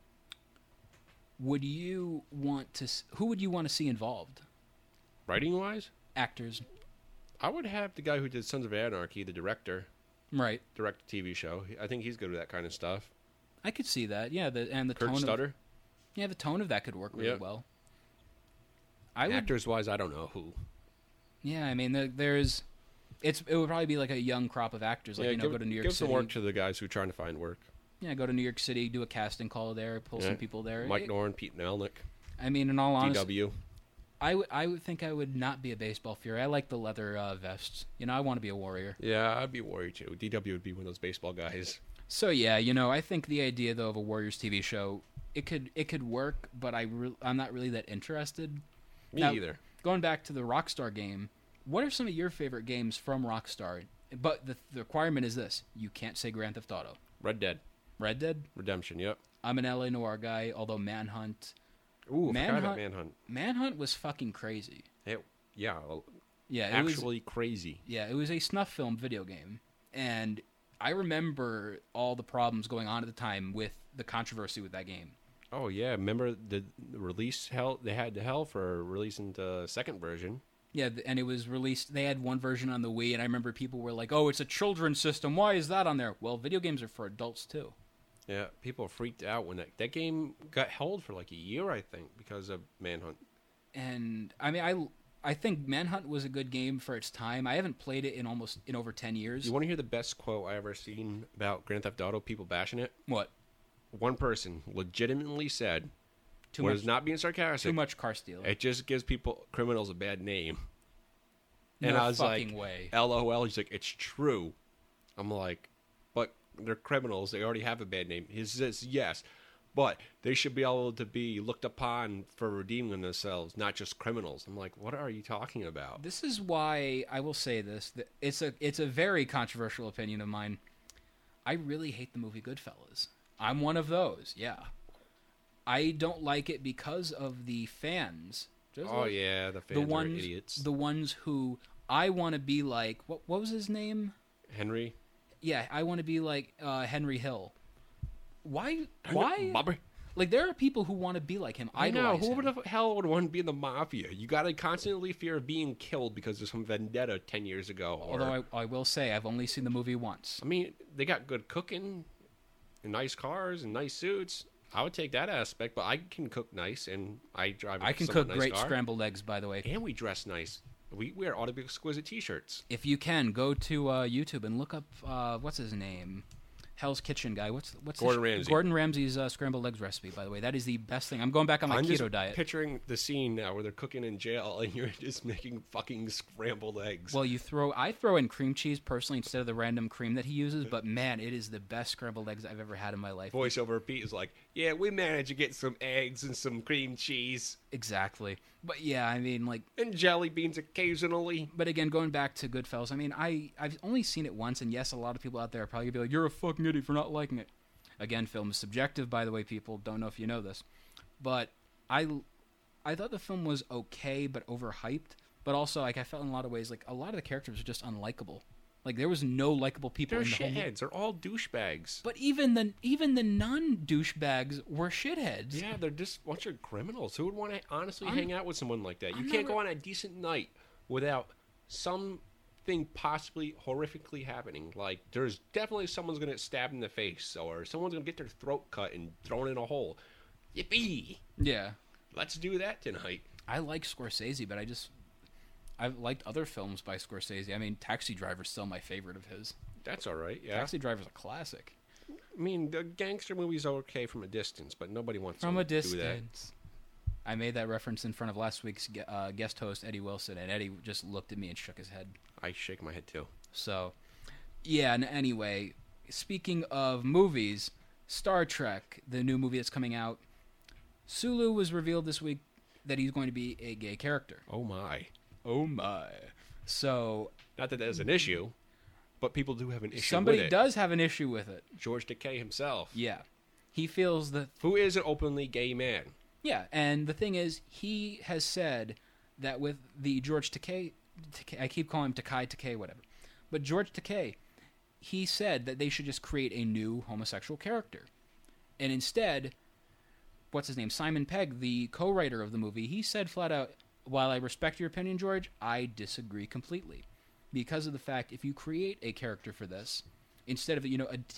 Speaker 5: who would you want to see involved?
Speaker 4: Writing-wise?
Speaker 5: Actors.
Speaker 4: I would have the guy who did Sons of Anarchy, the director.
Speaker 5: Right.
Speaker 4: Direct a TV show. I think he's good with that kind of stuff.
Speaker 5: I could see that, yeah. The
Speaker 4: Kurt
Speaker 5: tone
Speaker 4: Stutter?
Speaker 5: Yeah, the tone of that could work really well.
Speaker 4: Actors-wise, I don't know who.
Speaker 5: Yeah, I mean, it would probably be like a young crop of actors, like, go to New York City.
Speaker 4: Give some work to the guys who are trying to find work.
Speaker 5: Yeah, go to New York City, do a casting call there, pull some people there.
Speaker 4: Mike Norn, Pete Melnick.
Speaker 5: I mean, in all honesty,
Speaker 4: DW.
Speaker 5: I would think I would not be a baseball fury. I like the leather vests. You know, I want to be a Warrior.
Speaker 4: Yeah, I'd be a Warrior too. DW would be one of those baseball guys.
Speaker 5: So yeah, you know, I think the idea though of a Warriors TV show, it could work, but I'm not really that interested.
Speaker 4: Me either.
Speaker 5: Going back to the Rockstar game, what are some of your favorite games from Rockstar? But the requirement is this: you can't say Grand Theft Auto.
Speaker 4: Red Dead.
Speaker 5: Red Dead?
Speaker 4: Redemption, yep.
Speaker 5: I'm an LA Noire guy, although Manhunt.
Speaker 4: Ooh, I forgot about Manhunt.
Speaker 5: Manhunt was fucking crazy.
Speaker 4: It
Speaker 5: was
Speaker 4: crazy.
Speaker 5: Yeah, it was a snuff film video game. And I remember all the problems going on at the time with the controversy with that game.
Speaker 4: Oh, yeah. Remember the release hell? They had hell for releasing the second version.
Speaker 5: Yeah, and it was released. They had one version on the Wii, and I remember people were like, oh, it's a children's system. Why is that on there? Well, video games are for adults, too.
Speaker 4: Yeah, people freaked out when that game got held for like a year, I think, because of Manhunt.
Speaker 5: And, I mean, I think Manhunt was a good game for its time. I haven't played it in over 10 years.
Speaker 4: You want to hear the best quote I ever seen about Grand Theft Auto, people bashing it?
Speaker 5: What?
Speaker 4: One person legitimately said, is not being sarcastic.
Speaker 5: Too much car stealing.
Speaker 4: It just gives criminals a bad name.
Speaker 5: No
Speaker 4: and I was
Speaker 5: fucking
Speaker 4: like,
Speaker 5: way.
Speaker 4: LOL. He's like, it's true. I'm like, but they're criminals. They already have a bad name. He says, yes, but they should be able to be looked upon for redeeming themselves, not just criminals. I'm like, what are you talking about?
Speaker 5: This is why I will say this. It's a very controversial opinion of mine. I really hate the movie Goodfellas. I'm one of those, yeah. I don't like it because of the fans.
Speaker 4: The fans are idiots.
Speaker 5: The ones who I want to be like. What was his name?
Speaker 4: Henry.
Speaker 5: Yeah, I want to be like Henry Hill. Why?
Speaker 4: Bobby.
Speaker 5: Like, there are people who want to be like him.
Speaker 4: I know.
Speaker 5: idolize
Speaker 4: Who
Speaker 5: him.
Speaker 4: the hell would want to be in the mafia? You got to constantly fear of being killed because of some vendetta 10 years ago. Or,
Speaker 5: Although I will say, I've only seen the movie once.
Speaker 4: I mean, they got good cooking, and nice cars, and nice suits. I would take that aspect, but I can cook nice, and I drive.
Speaker 5: I can
Speaker 4: somewhat
Speaker 5: cook
Speaker 4: nice
Speaker 5: great
Speaker 4: car,
Speaker 5: scrambled eggs, by the way.
Speaker 4: and we dress nice. We wear all the exquisite T-shirts.
Speaker 5: If you can, go to YouTube and look up what's his name, Hell's Kitchen guy. What's
Speaker 4: Gordon Ramsay.
Speaker 5: Gordon Ramsay's scrambled eggs recipe. By the way, that is the best thing. I'm going back on my
Speaker 4: I'm
Speaker 5: keto
Speaker 4: just
Speaker 5: diet.
Speaker 4: picturing the scene now where they're cooking in jail, and you're just making fucking scrambled eggs.
Speaker 5: Well, I throw in cream cheese personally instead of the random cream that he uses. But man, it is the best scrambled eggs I've ever had in my life.
Speaker 4: Voiceover Pete is like, "Yeah, we managed to get some eggs and some cream cheese
Speaker 5: Exactly. But yeah, I mean, like.
Speaker 4: and jelly beans occasionally."
Speaker 5: But again, going back to Goodfellas, I mean, I've only seen it once, and yes, a lot of people out there are probably going to be like, you're a fucking idiot for not liking it. Again, film is subjective, by the way, people. Don't know if you know this. But I thought the film was okay, but overhyped. But also, like, I felt in a lot of ways, like, a lot of the characters were just unlikable. Like, there was no likable people
Speaker 4: They're
Speaker 5: in the whole movie.
Speaker 4: shitheads. They're all douchebags.
Speaker 5: But even the non-douchebags were shitheads.
Speaker 4: Yeah, they're just a bunch of criminals. Who would want to honestly
Speaker 5: I'm-
Speaker 4: hang out with someone like that? You
Speaker 5: I'm
Speaker 4: can't
Speaker 5: never-
Speaker 4: go on a decent night without something possibly horrifically happening. Like, there's definitely someone's going to get stabbed in the face, or someone's going to get their throat cut and thrown in a hole. Yippee!
Speaker 5: Yeah.
Speaker 4: Let's do that tonight.
Speaker 5: I like Scorsese, but I've liked other films by Scorsese. I mean, Taxi Driver's still my favorite of his.
Speaker 4: That's all right, yeah.
Speaker 5: Taxi Driver's a classic.
Speaker 4: I mean, the gangster movies are okay from a distance, but nobody wants
Speaker 5: From
Speaker 4: to
Speaker 5: a
Speaker 4: do that.
Speaker 5: distance. I made that reference in front of last week's guest host, Eddie Wilson, and Eddie just looked at me and shook his head.
Speaker 4: I shake my head, too.
Speaker 5: So, yeah, and anyway, speaking of movies, Star Trek, the new movie that's coming out, Sulu was revealed this week that he's going to be a gay character.
Speaker 4: Oh, my.
Speaker 5: Oh, my. So,
Speaker 4: Not that there's an issue, but people do have an issue
Speaker 5: somebody
Speaker 4: with it.
Speaker 5: does have an issue with it.
Speaker 4: George Takei himself.
Speaker 5: Yeah. He feels that.
Speaker 4: Who is an openly gay man.
Speaker 5: Yeah, and the thing is, he has said that with the George Takei, I keep calling him Takei, whatever. But George Takei, he said that they should just create a new homosexual character. And instead, what's his name? Simon Pegg, the co-writer of the movie, he said flat out, while I respect your opinion, George, I disagree completely. Because of the fact, if you create a character for this, instead of,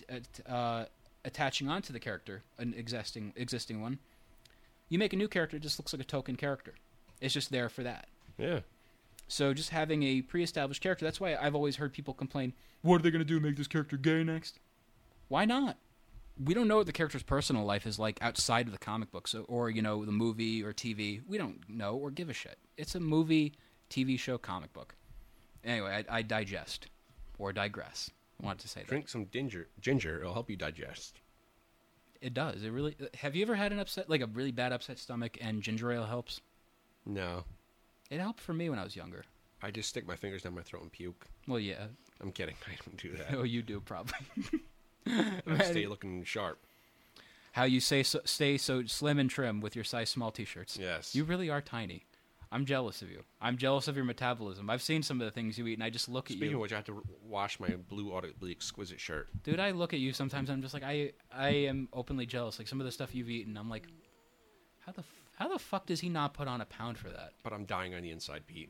Speaker 5: attaching onto the character, an existing one, you make a new character, it just looks like a token character. It's just there for that.
Speaker 4: Yeah.
Speaker 5: So just having a pre-established character, that's why I've always heard people complain, what are they going to do, make this character gay next? Why not? We don't know what the character's personal life is like outside of the comic books or, the movie or TV. We don't know or give a shit. It's a movie, TV show, comic book. Anyway, I digest or digress. I wanted to say that.
Speaker 4: Drink some ginger. It'll help you digest.
Speaker 5: It does. It really. Have you ever had a really bad upset stomach and ginger ale helps?
Speaker 4: No.
Speaker 5: It helped for me when I was younger.
Speaker 4: I just stick my fingers down my throat and puke.
Speaker 5: Well, yeah.
Speaker 4: I'm kidding. I don't do that.
Speaker 5: Oh, you do probably.
Speaker 4: I stay looking sharp.
Speaker 5: How you stay so slim and trim with your size small t-shirts.
Speaker 4: Yes.
Speaker 5: You really are tiny. I'm jealous of you. I'm jealous of your metabolism. I've seen some of the things you eat, and I just look at
Speaker 4: Speaking
Speaker 5: you.
Speaker 4: of which, I have to wash my blue audibly exquisite shirt.
Speaker 5: Dude, I look at you sometimes, and I'm just like, I am openly jealous. Like, some of the stuff you've eaten, I'm like, how the fuck does he not put on a pound for that?
Speaker 4: But I'm dying on the inside, Pete.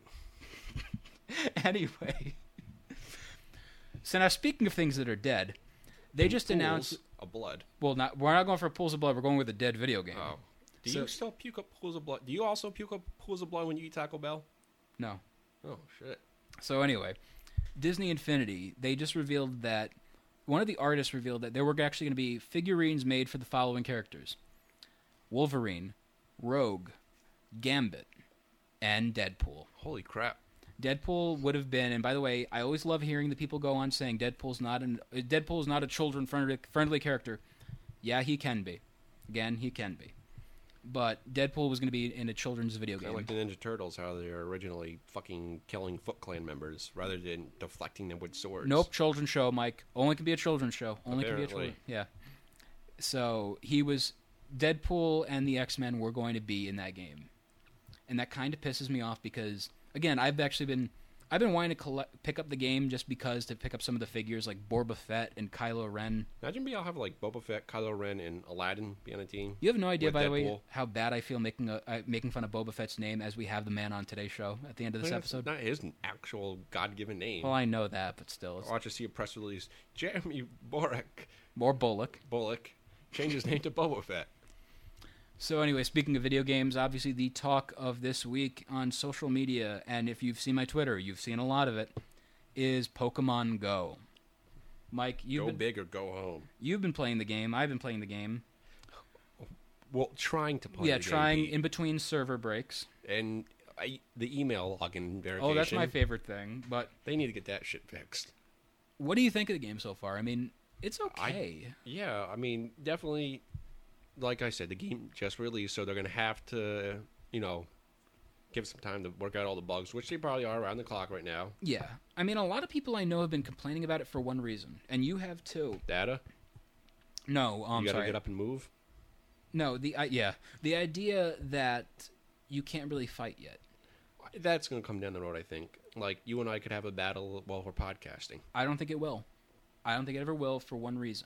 Speaker 5: Anyway. So now, speaking of things that are dead, they just announced...
Speaker 4: Pools of blood.
Speaker 5: Well, we're not going for pools of blood. We're going with a dead video game.
Speaker 4: Oh. Do
Speaker 5: So-
Speaker 4: you still puke up pools of blood? Do you also puke up pools of blood when you eat Taco Bell?
Speaker 5: No.
Speaker 4: Oh, shit.
Speaker 5: So anyway, Disney Infinity, they just revealed that... One of the artists revealed that there were actually going to be figurines made for the following characters. Wolverine, Rogue, Gambit, and Deadpool.
Speaker 4: Holy crap.
Speaker 5: Deadpool would have been, and by the way, I always love hearing the people go on saying Deadpool's not a children-friendly character. Yeah, he can be. Again, he can be. But Deadpool was going to be in a children's video
Speaker 4: Kind
Speaker 5: game.
Speaker 4: of like the Ninja Turtles, how they were originally fucking killing Foot Clan members rather than deflecting them with swords.
Speaker 5: Nope, children's show, Mike. Only can be a children's show. Only can be a
Speaker 4: Apparently.
Speaker 5: children. Yeah. So Deadpool and the X-Men were going to be in that game. And that kind of pisses me off because, again, I've I've been wanting to pick up the game just because to pick up some of the figures like Boba Fett and Kylo Ren.
Speaker 4: Imagine me, I'll have like Boba Fett, Kylo Ren, and Aladdin be on a team.
Speaker 5: You have no idea,
Speaker 4: with
Speaker 5: by the way,
Speaker 4: Deadpool.
Speaker 5: how bad I feel making fun of Boba Fett's name as we have the man on today's show at the end of this episode.
Speaker 4: Not his actual God-given name.
Speaker 5: Well, I know that, but still. It's
Speaker 4: I'll just see a press release. Jeremy Bullock
Speaker 5: more Bullock.
Speaker 4: changed his name to Boba Fett.
Speaker 5: So anyway, speaking of video games, obviously the talk of this week on social media, and if you've seen my Twitter, you've seen a lot of it, is Pokemon Go. Mike,
Speaker 4: Go big or go home.
Speaker 5: You've been playing the game. I've been playing the game.
Speaker 4: Well, trying to play.
Speaker 5: Yeah,
Speaker 4: the
Speaker 5: trying
Speaker 4: game,
Speaker 5: in between server breaks.
Speaker 4: and the email login verification.
Speaker 5: Oh, that's my favorite thing. But
Speaker 4: They need to get that shit fixed.
Speaker 5: what do you think of the game so far? I mean, it's okay.
Speaker 4: Yeah, I mean, definitely. Like I said, the game just released, so they're going to have to, give some time to work out all the bugs, which they probably are around the clock right now.
Speaker 5: Yeah. I mean, a lot of people I know have been complaining about it for one reason, and you have too.
Speaker 4: Data?
Speaker 5: No, I'm
Speaker 4: You got to
Speaker 5: sorry.
Speaker 4: get up and move?
Speaker 5: No, the idea that you can't really fight yet.
Speaker 4: That's going to come down the road, I think. Like, you and I could have a battle while we're podcasting.
Speaker 5: I don't think it will. I don't think it ever will for one reason.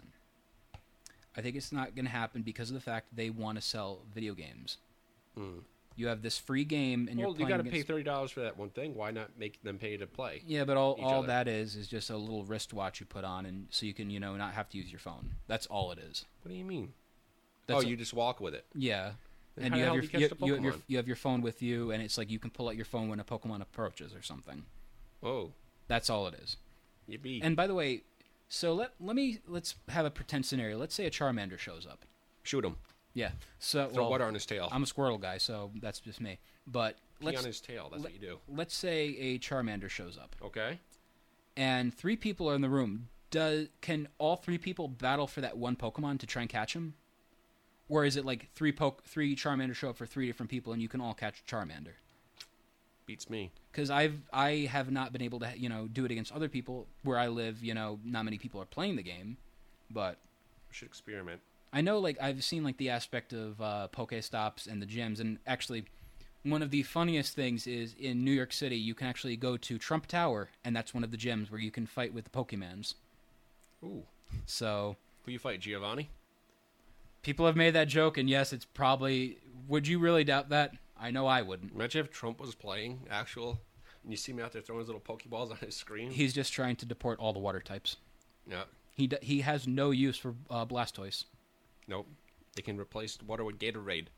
Speaker 5: I think it's not going to happen because of the fact they want to sell video games. You have this free game, and you're
Speaker 4: Well,
Speaker 5: playing
Speaker 4: you got to pay
Speaker 5: against...
Speaker 4: $30 for that one thing. Why not make them pay to play?
Speaker 5: Yeah, but
Speaker 4: each
Speaker 5: all
Speaker 4: other?
Speaker 5: that is just a little wristwatch you put on, and so you can not have to use your phone. That's all it is.
Speaker 4: What do you mean?
Speaker 5: That's
Speaker 4: you just walk with it.
Speaker 5: Yeah.
Speaker 4: Then
Speaker 5: And
Speaker 4: how
Speaker 5: you
Speaker 4: the
Speaker 5: have
Speaker 4: hell
Speaker 5: your
Speaker 4: do you catch the Pokemon?
Speaker 5: you have your phone with you, and it's like you can pull out your phone when a Pokemon approaches or something.
Speaker 4: Oh,
Speaker 5: That's all it is.
Speaker 4: yippee.
Speaker 5: And by the way, so let's have a pretend scenario. Let's say a Charmander shows up.
Speaker 4: Shoot him.
Speaker 5: Yeah. So
Speaker 4: Throw water on his tail.
Speaker 5: I'm a Squirtle guy, so that's just me. But
Speaker 4: Pee on his tail. That's what you do.
Speaker 5: let's say a Charmander shows up,
Speaker 4: Okay.
Speaker 5: and 3 people are in the room. Can all 3 people battle for that one Pokemon to try and catch him? Or is it like 3 Charmander show up for 3 different people, and you can all catch Charmander?
Speaker 4: Beats me.
Speaker 5: Because I have not been able to do it against other people where I live. Not many people are playing the game, but
Speaker 4: We should experiment.
Speaker 5: I know I've seen the aspect of Pokestops and the gyms, and actually one of the funniest things is in New York City you can actually go to Trump Tower, and that's one of the gyms where you can fight with the Pokemans.
Speaker 4: Ooh.
Speaker 5: So
Speaker 4: Who you fight, Giovanni?
Speaker 5: people have made that joke, and yes, it's probably. Would you really doubt that? I know I wouldn't.
Speaker 4: Imagine if Trump was playing actual, and you see me out there throwing his little Pokeballs on his screen.
Speaker 5: He's just trying to deport all the water types.
Speaker 4: Yeah.
Speaker 5: He has no use for Blastoise.
Speaker 4: Nope. They can replace water with Gatorade.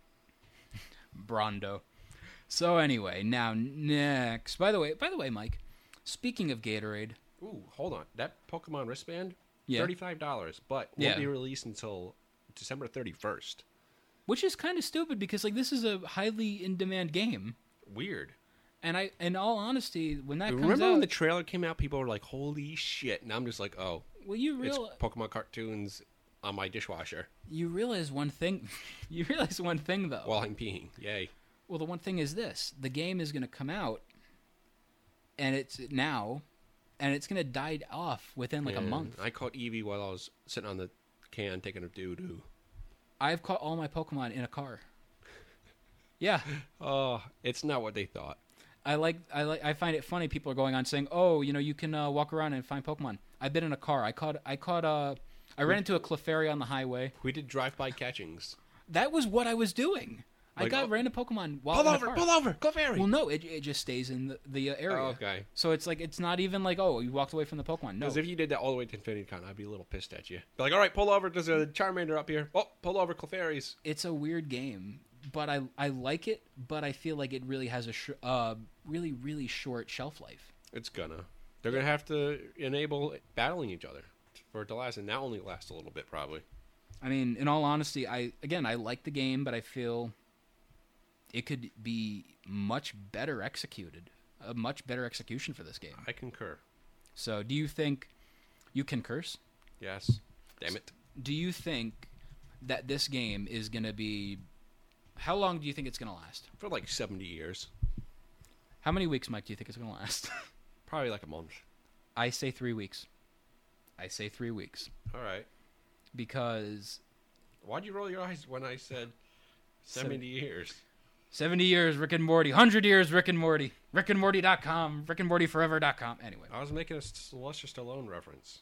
Speaker 5: Brondo. So anyway, now next. By the way, Mike. Speaking of Gatorade,
Speaker 4: Ooh, hold on. That Pokemon wristband,
Speaker 5: Yeah.
Speaker 4: $35, but
Speaker 5: Yeah.
Speaker 4: won't be released until December 31st.
Speaker 5: which is kind of stupid because this is a highly in demand game,
Speaker 4: Weird.
Speaker 5: and in all honesty, when that comes
Speaker 4: Remember
Speaker 5: out,
Speaker 4: when the trailer came out, people were like, holy shit. And I'm just like, oh,
Speaker 5: well, you
Speaker 4: it's Pokemon cartoons on my dishwasher
Speaker 5: realize one thing. You realize one thing though.
Speaker 4: while I'm peeing. Yay.
Speaker 5: Well, the one thing is this: the game is going to come out, and it's now, and it's going to die off within a
Speaker 4: And
Speaker 5: month.
Speaker 4: I caught Eevee while I was sitting on the can taking a doo-doo.
Speaker 5: I've caught all my Pokemon in a car. Yeah.
Speaker 4: Oh, it's not what they thought.
Speaker 5: I find it funny. People are going on saying, "Oh, you can walk around and find Pokemon." I've been in a car. I ran into a Clefairy on the highway.
Speaker 4: We did drive-by catchings.
Speaker 5: That was what I was doing. I
Speaker 4: Like,
Speaker 5: got
Speaker 4: oh,
Speaker 5: random Pokemon while
Speaker 4: Pull
Speaker 5: in a
Speaker 4: over,
Speaker 5: car.
Speaker 4: pull over, Clefairy.
Speaker 5: Well, no, it just stays in the area.
Speaker 4: Oh, okay.
Speaker 5: So it's not even like, oh, you walked away from the Pokemon. No.
Speaker 4: Because if you did that all the way to Infinity Con, I'd be a little pissed at you. Be like, all right, pull over. There's a Charmander up here. Oh, pull over, Clefairies.
Speaker 5: It's a weird game, but I like it. But I feel like it really has a really really short shelf life.
Speaker 4: It's gonna. They're gonna have to enable battling each other for it to last, and that only lasts a little bit probably.
Speaker 5: I mean, in all honesty, I like the game, but I feel it could be much better executed. A much better execution for this game.
Speaker 4: I concur.
Speaker 5: So, do you think you can curse?
Speaker 4: Yes. Damn it.
Speaker 5: Do you think that this game is going to be... How long do you think it's going to last?
Speaker 4: For like 70 years.
Speaker 5: How many weeks, Mike, do you think it's going to last?
Speaker 4: Probably like a month.
Speaker 5: I say 3 weeks. I say 3 weeks.
Speaker 4: All right.
Speaker 5: Because...
Speaker 4: Why'd you roll your eyes when I said 70 years?
Speaker 5: 70 years, Rick and Morty. 100 years, Rick and Morty. RickandMorty.com. RickandMortyForever.com. Anyway.
Speaker 4: I was making a Sylvester Stallone reference.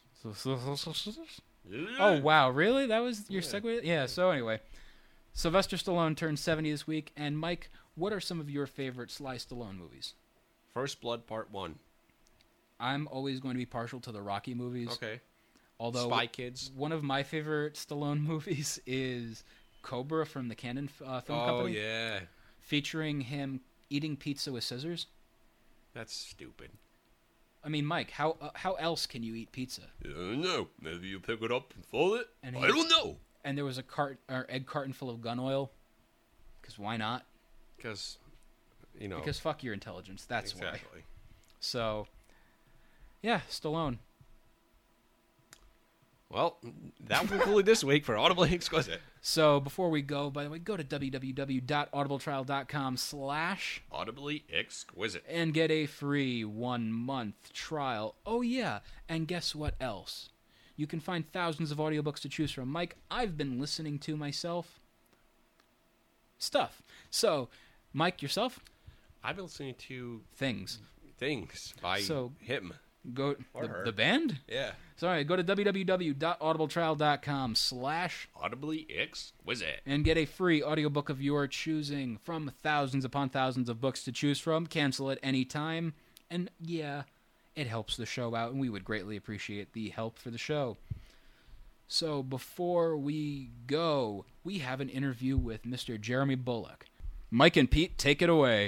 Speaker 5: Oh, wow. Really? That was your segue? Yeah, so anyway. Sylvester Stallone turned 70 this week. And, Mike, what are some of your favorite Sly Stallone movies?
Speaker 4: First Blood Part 1.
Speaker 5: I'm always going to be partial to the Rocky movies.
Speaker 4: Okay.
Speaker 5: Although
Speaker 4: Spy Kids.
Speaker 5: One of my favorite Stallone movies is Cobra from the Cannon Film Company.
Speaker 4: Oh, yeah.
Speaker 5: Featuring him eating pizza with scissors.
Speaker 4: That's stupid.
Speaker 5: I mean, Mike, how else can you eat pizza?
Speaker 4: I don't know. Maybe you pick it up and fold it?
Speaker 5: And
Speaker 4: I don't know.
Speaker 5: And there was a egg carton full of gun oil. Because why not?
Speaker 4: Because,
Speaker 5: Because fuck your intelligence. That's
Speaker 4: exactly.
Speaker 5: why. So, yeah, Stallone.
Speaker 4: Well, that will conclude this week for Audibly Exquisite.
Speaker 5: So, before we go, by the way, go to www.audibletrial.com/
Speaker 4: Audibly Exquisite.
Speaker 5: and get a free 1-month trial. Oh, yeah, and guess what else? You can find thousands of audiobooks to choose from. Mike, I've been listening to myself stuff. So, Mike, yourself?
Speaker 4: I've been listening to
Speaker 5: Things
Speaker 4: by
Speaker 5: So,
Speaker 4: him.
Speaker 5: Go
Speaker 4: Or her.
Speaker 5: the band?
Speaker 4: Yeah.
Speaker 5: Sorry, go to www.audibletrial.com/
Speaker 4: Audibly Exquisite.
Speaker 5: and get a free audiobook of your choosing from thousands upon thousands of books to choose from. Cancel at any time. And yeah, it helps the show out, and we would greatly appreciate the help for the show. So before we go, we have an interview with Mr. Jeremy Bulloch. Mike and Pete, take it away.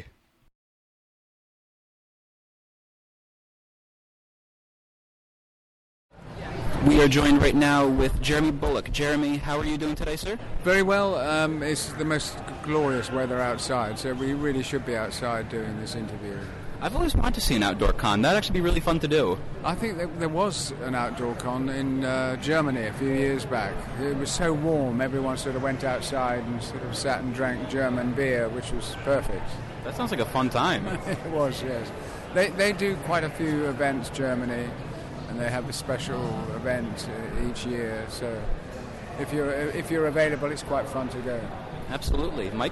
Speaker 5: We are joined right now with Jeremy Bulloch. Jeremy, how are you doing today, sir?
Speaker 6: Very well. It's the most glorious weather outside, so we really should be outside doing this interview.
Speaker 5: I've always wanted to see an outdoor con. That'd actually be really fun to do.
Speaker 6: I think there was an outdoor con in Germany a few years back. It was so warm, everyone sort of went outside and sort of sat and drank German beer, which was perfect.
Speaker 5: That sounds like a fun time.
Speaker 6: It was, yes. They do quite a few events, Germany, and they have a special event each year. So if you're available, it's quite fun to go.
Speaker 5: Absolutely. Mike?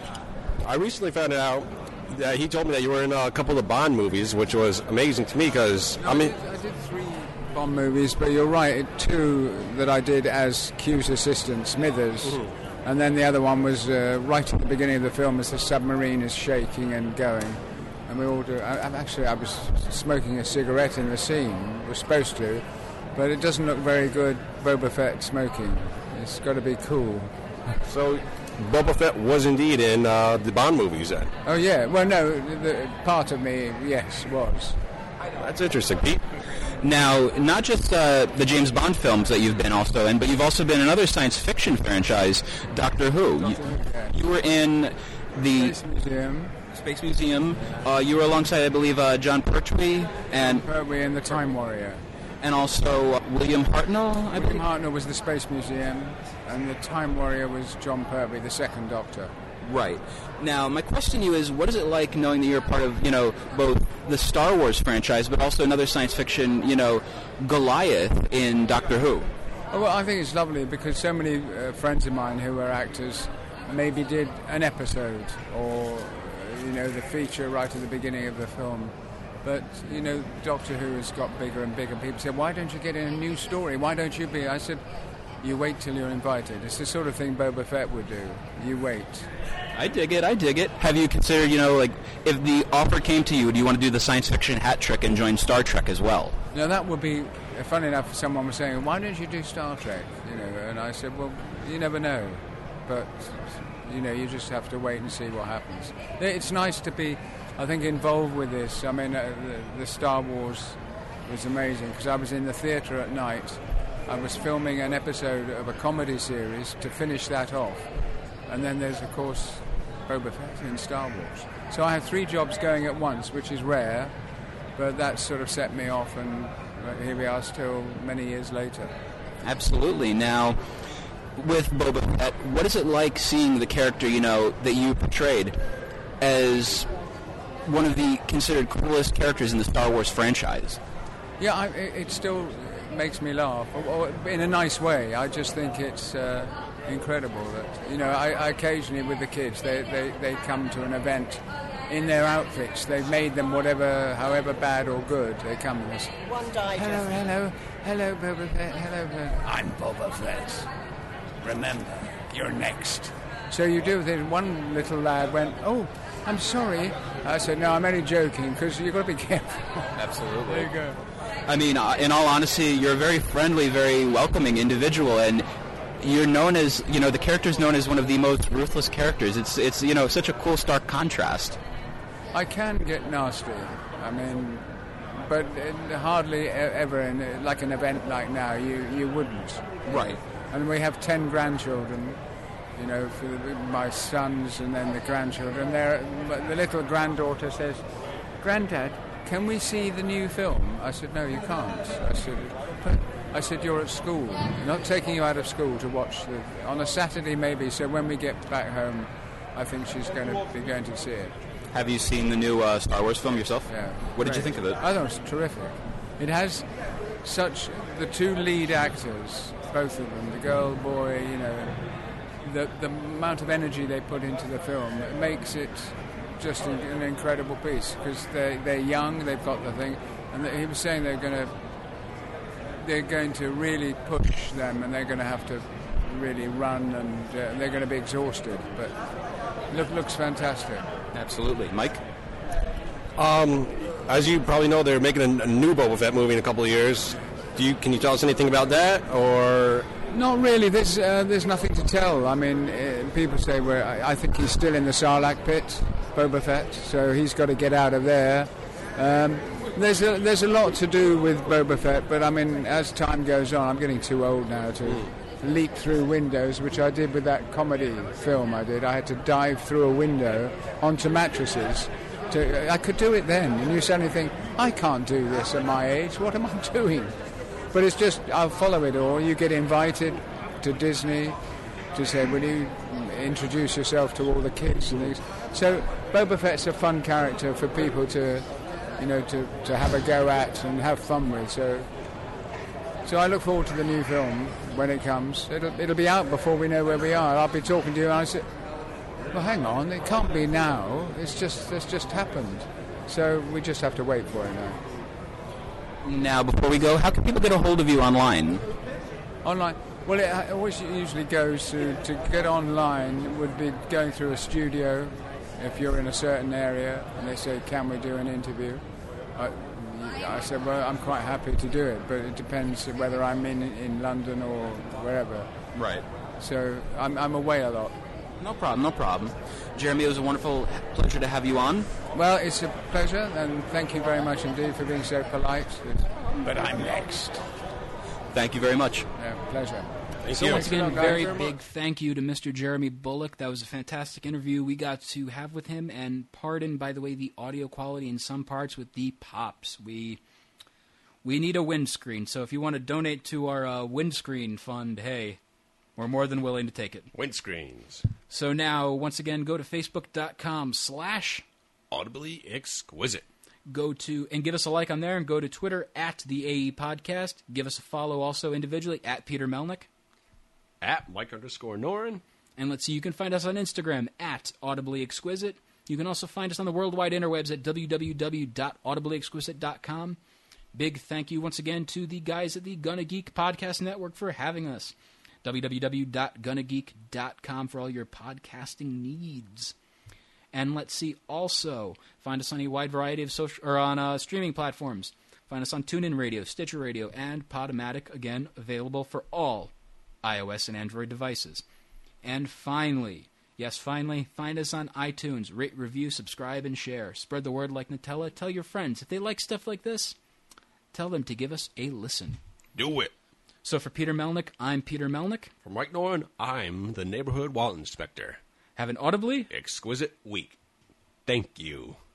Speaker 7: I recently found out that he told me that you were in a couple of Bond movies, which was amazing to me because,
Speaker 6: I did 3 Bond movies, but you're right, 2 that I did as Q's assistant, Smithers. Mm-hmm. And then the other one was right at the beginning of the film as the submarine is shaking and going. And we all do. I was smoking a cigarette in the scene. We're supposed to, but it doesn't look very good. Boba Fett smoking. It's got to be cool.
Speaker 7: So, Boba Fett was indeed in the Bond movies then.
Speaker 6: Oh yeah. Well, no. Part of me, yes, was.
Speaker 7: That's interesting, Pete.
Speaker 8: Now, not just the James Bond films that you've been also in, but you've also been in another science fiction franchise, Doctor Who. You were in the Space Museum. You were alongside, I believe, John Pertwee and
Speaker 6: Pertwee and the Time Warrior,
Speaker 8: and also William Hartnell. I believe.
Speaker 6: William Hartnell was the Space Museum, and the Time Warrior was John Pertwee, the second Doctor.
Speaker 8: Right. Now, my question to you is, what is it like knowing that you're part of, both the Star Wars franchise, but also another science fiction, Goliath in Doctor Who?
Speaker 6: Oh, well, I think it's lovely because so many friends of mine who are actors maybe did an episode or, the feature right at the beginning of the film. But, Doctor Who has got bigger and bigger. People say, why don't you get in a new story? Why don't you be? I said, you wait till you're invited. It's the sort of thing Boba Fett would do. You wait.
Speaker 8: I dig it. Have you considered, if the offer came to you, do you want to do the science fiction hat trick and join Star Trek as well?
Speaker 6: Now, that would be, funny enough, someone was saying, why don't you do Star Trek? And I said, well, you never know. But, you just have to wait and see what happens. It's nice to be, I think, involved with this. I mean, the Star Wars was amazing because I was in the theatre at night. I was filming an episode of a comedy series to finish that off. And then there's, of course, Boba Fett in Star Wars. So I have 3 jobs going at once, which is rare, but that sort of set me off, and here we are still many years later.
Speaker 8: Absolutely. Now, with Boba Fett, what is it like seeing the character, that you portrayed as one of the considered coolest characters in the Star Wars franchise?
Speaker 6: Yeah, it still makes me laugh, or in a nice way. I just think it's incredible. That, you know, I occasionally with the kids, they come to an event in their outfits. They've made them however bad or good. They come and say,
Speaker 9: One digest.
Speaker 6: hello, Boba Fett, hello, Boba.
Speaker 10: I'm Boba Fett. Remember, you're next.
Speaker 6: So you do this. One little lad went, "Oh, I'm sorry." I said, "No, I'm only joking, because you've got to be careful."
Speaker 8: Absolutely.
Speaker 6: There you go.
Speaker 8: I mean, in all honesty, you're a very friendly, very welcoming individual, and you're known as, you know, the character's known as one of the most ruthless characters. It's you know, such a cool, stark contrast.
Speaker 6: I can get nasty. I mean, but hardly ever in like an event like now. You wouldn't.
Speaker 8: Right.
Speaker 6: And we have 10 grandchildren. You know, for my sons and then the grandchildren. The little granddaughter says, "Granddad, can we see the new film?" I said, "No, you can't." I said, "You're at school. Not taking you out of school to watch on a Saturday maybe. So when we get back home, I think she's going to see it."
Speaker 8: Have you seen the new Star Wars film yourself?
Speaker 6: Yeah.
Speaker 8: What did you think of it?
Speaker 6: I thought it was terrific. It has the two lead actors, both of them, the girl, boy, you know, the amount of energy they put into the film, it makes it just an incredible piece, because they're young, they've got the thing, and he was saying they're going to really push them, and they're going to have to really run, and they're going to be exhausted, but looks fantastic.
Speaker 8: Absolutely. Mike?
Speaker 7: As you probably know, they're making a new Boba Fett movie in a couple of years. Can you tell us anything about that, or...?
Speaker 6: Not really. There's nothing to tell. I mean, people say, I think he's still in the Sarlacc pit, Boba Fett, so he's got to get out of there. There's a lot to do with Boba Fett, but I mean, as time goes on, I'm getting too old now to leap through windows, which I did with that comedy film I did. I had to dive through a window onto mattresses. I could do it then, and you suddenly think, I can't do this at my age. What am I doing? But it's just, I'll follow it all. You get invited to Disney to say, will you introduce yourself to all the kids and things. So Boba Fett's a fun character for people to, you know, to have a go at and have fun with. So I look forward to the new film when it comes. It'll be out before we know where we are. I'll be talking to you and I said, well, hang on, it can't be now. It's just happened. So we just have to wait for it now.
Speaker 8: Now, before we go, how can people get a hold of you online?
Speaker 6: Online? Well, it always usually goes to get online would be going through a studio if you're in a certain area and they say, can we do an interview? I said, well, I'm quite happy to do it, but it depends whether I'm in London or wherever.
Speaker 8: Right.
Speaker 6: So I'm away a lot.
Speaker 8: No problem. Jeremy, it was a wonderful pleasure to have you on.
Speaker 6: Well, it's a pleasure, and thank you very much indeed for being so polite.
Speaker 10: But I'm next.
Speaker 8: Thank you very much.
Speaker 6: Yeah, pleasure.
Speaker 5: So once again, very big thank you to Mr. Jeremy Bulloch. That was a fantastic interview we got to have with him, and pardon, by the way, the audio quality in some parts with the pops. We need a windscreen, so if you want to donate to our windscreen fund, hey, we're more than willing to take it.
Speaker 4: Windscreens.
Speaker 5: So now, once again, go to facebook.com/audibly
Speaker 4: exquisite.
Speaker 5: Go to, and give us a like on there, and go to Twitter @the AE Podcast. Give us a follow also individually @Peter Melnick.
Speaker 4: @Mike_Noren.
Speaker 5: And let's see, you can find us on Instagram @Audibly Exquisite. You can also find us on the worldwide interwebs at www.audiblyexquisite.com. Big thank you once again to the guys at the Gonna Geek Podcast Network for having us. www.gonnageek.com for all your podcasting needs. And let's see, also, find us on a wide variety of streaming platforms. Find us on TuneIn Radio, Stitcher Radio, and Podomatic, again, available for all iOS and Android devices. And finally, find us on iTunes. Rate, review, subscribe, and share. Spread the word like Nutella. Tell your friends. If they like stuff like this, tell them to give us a listen.
Speaker 4: Do it.
Speaker 5: So for Peter Melnick, I'm Peter Melnick.
Speaker 4: For Mike Noren, I'm the Neighborhood Wall Inspector.
Speaker 5: Have an audibly
Speaker 4: exquisite week. Thank you.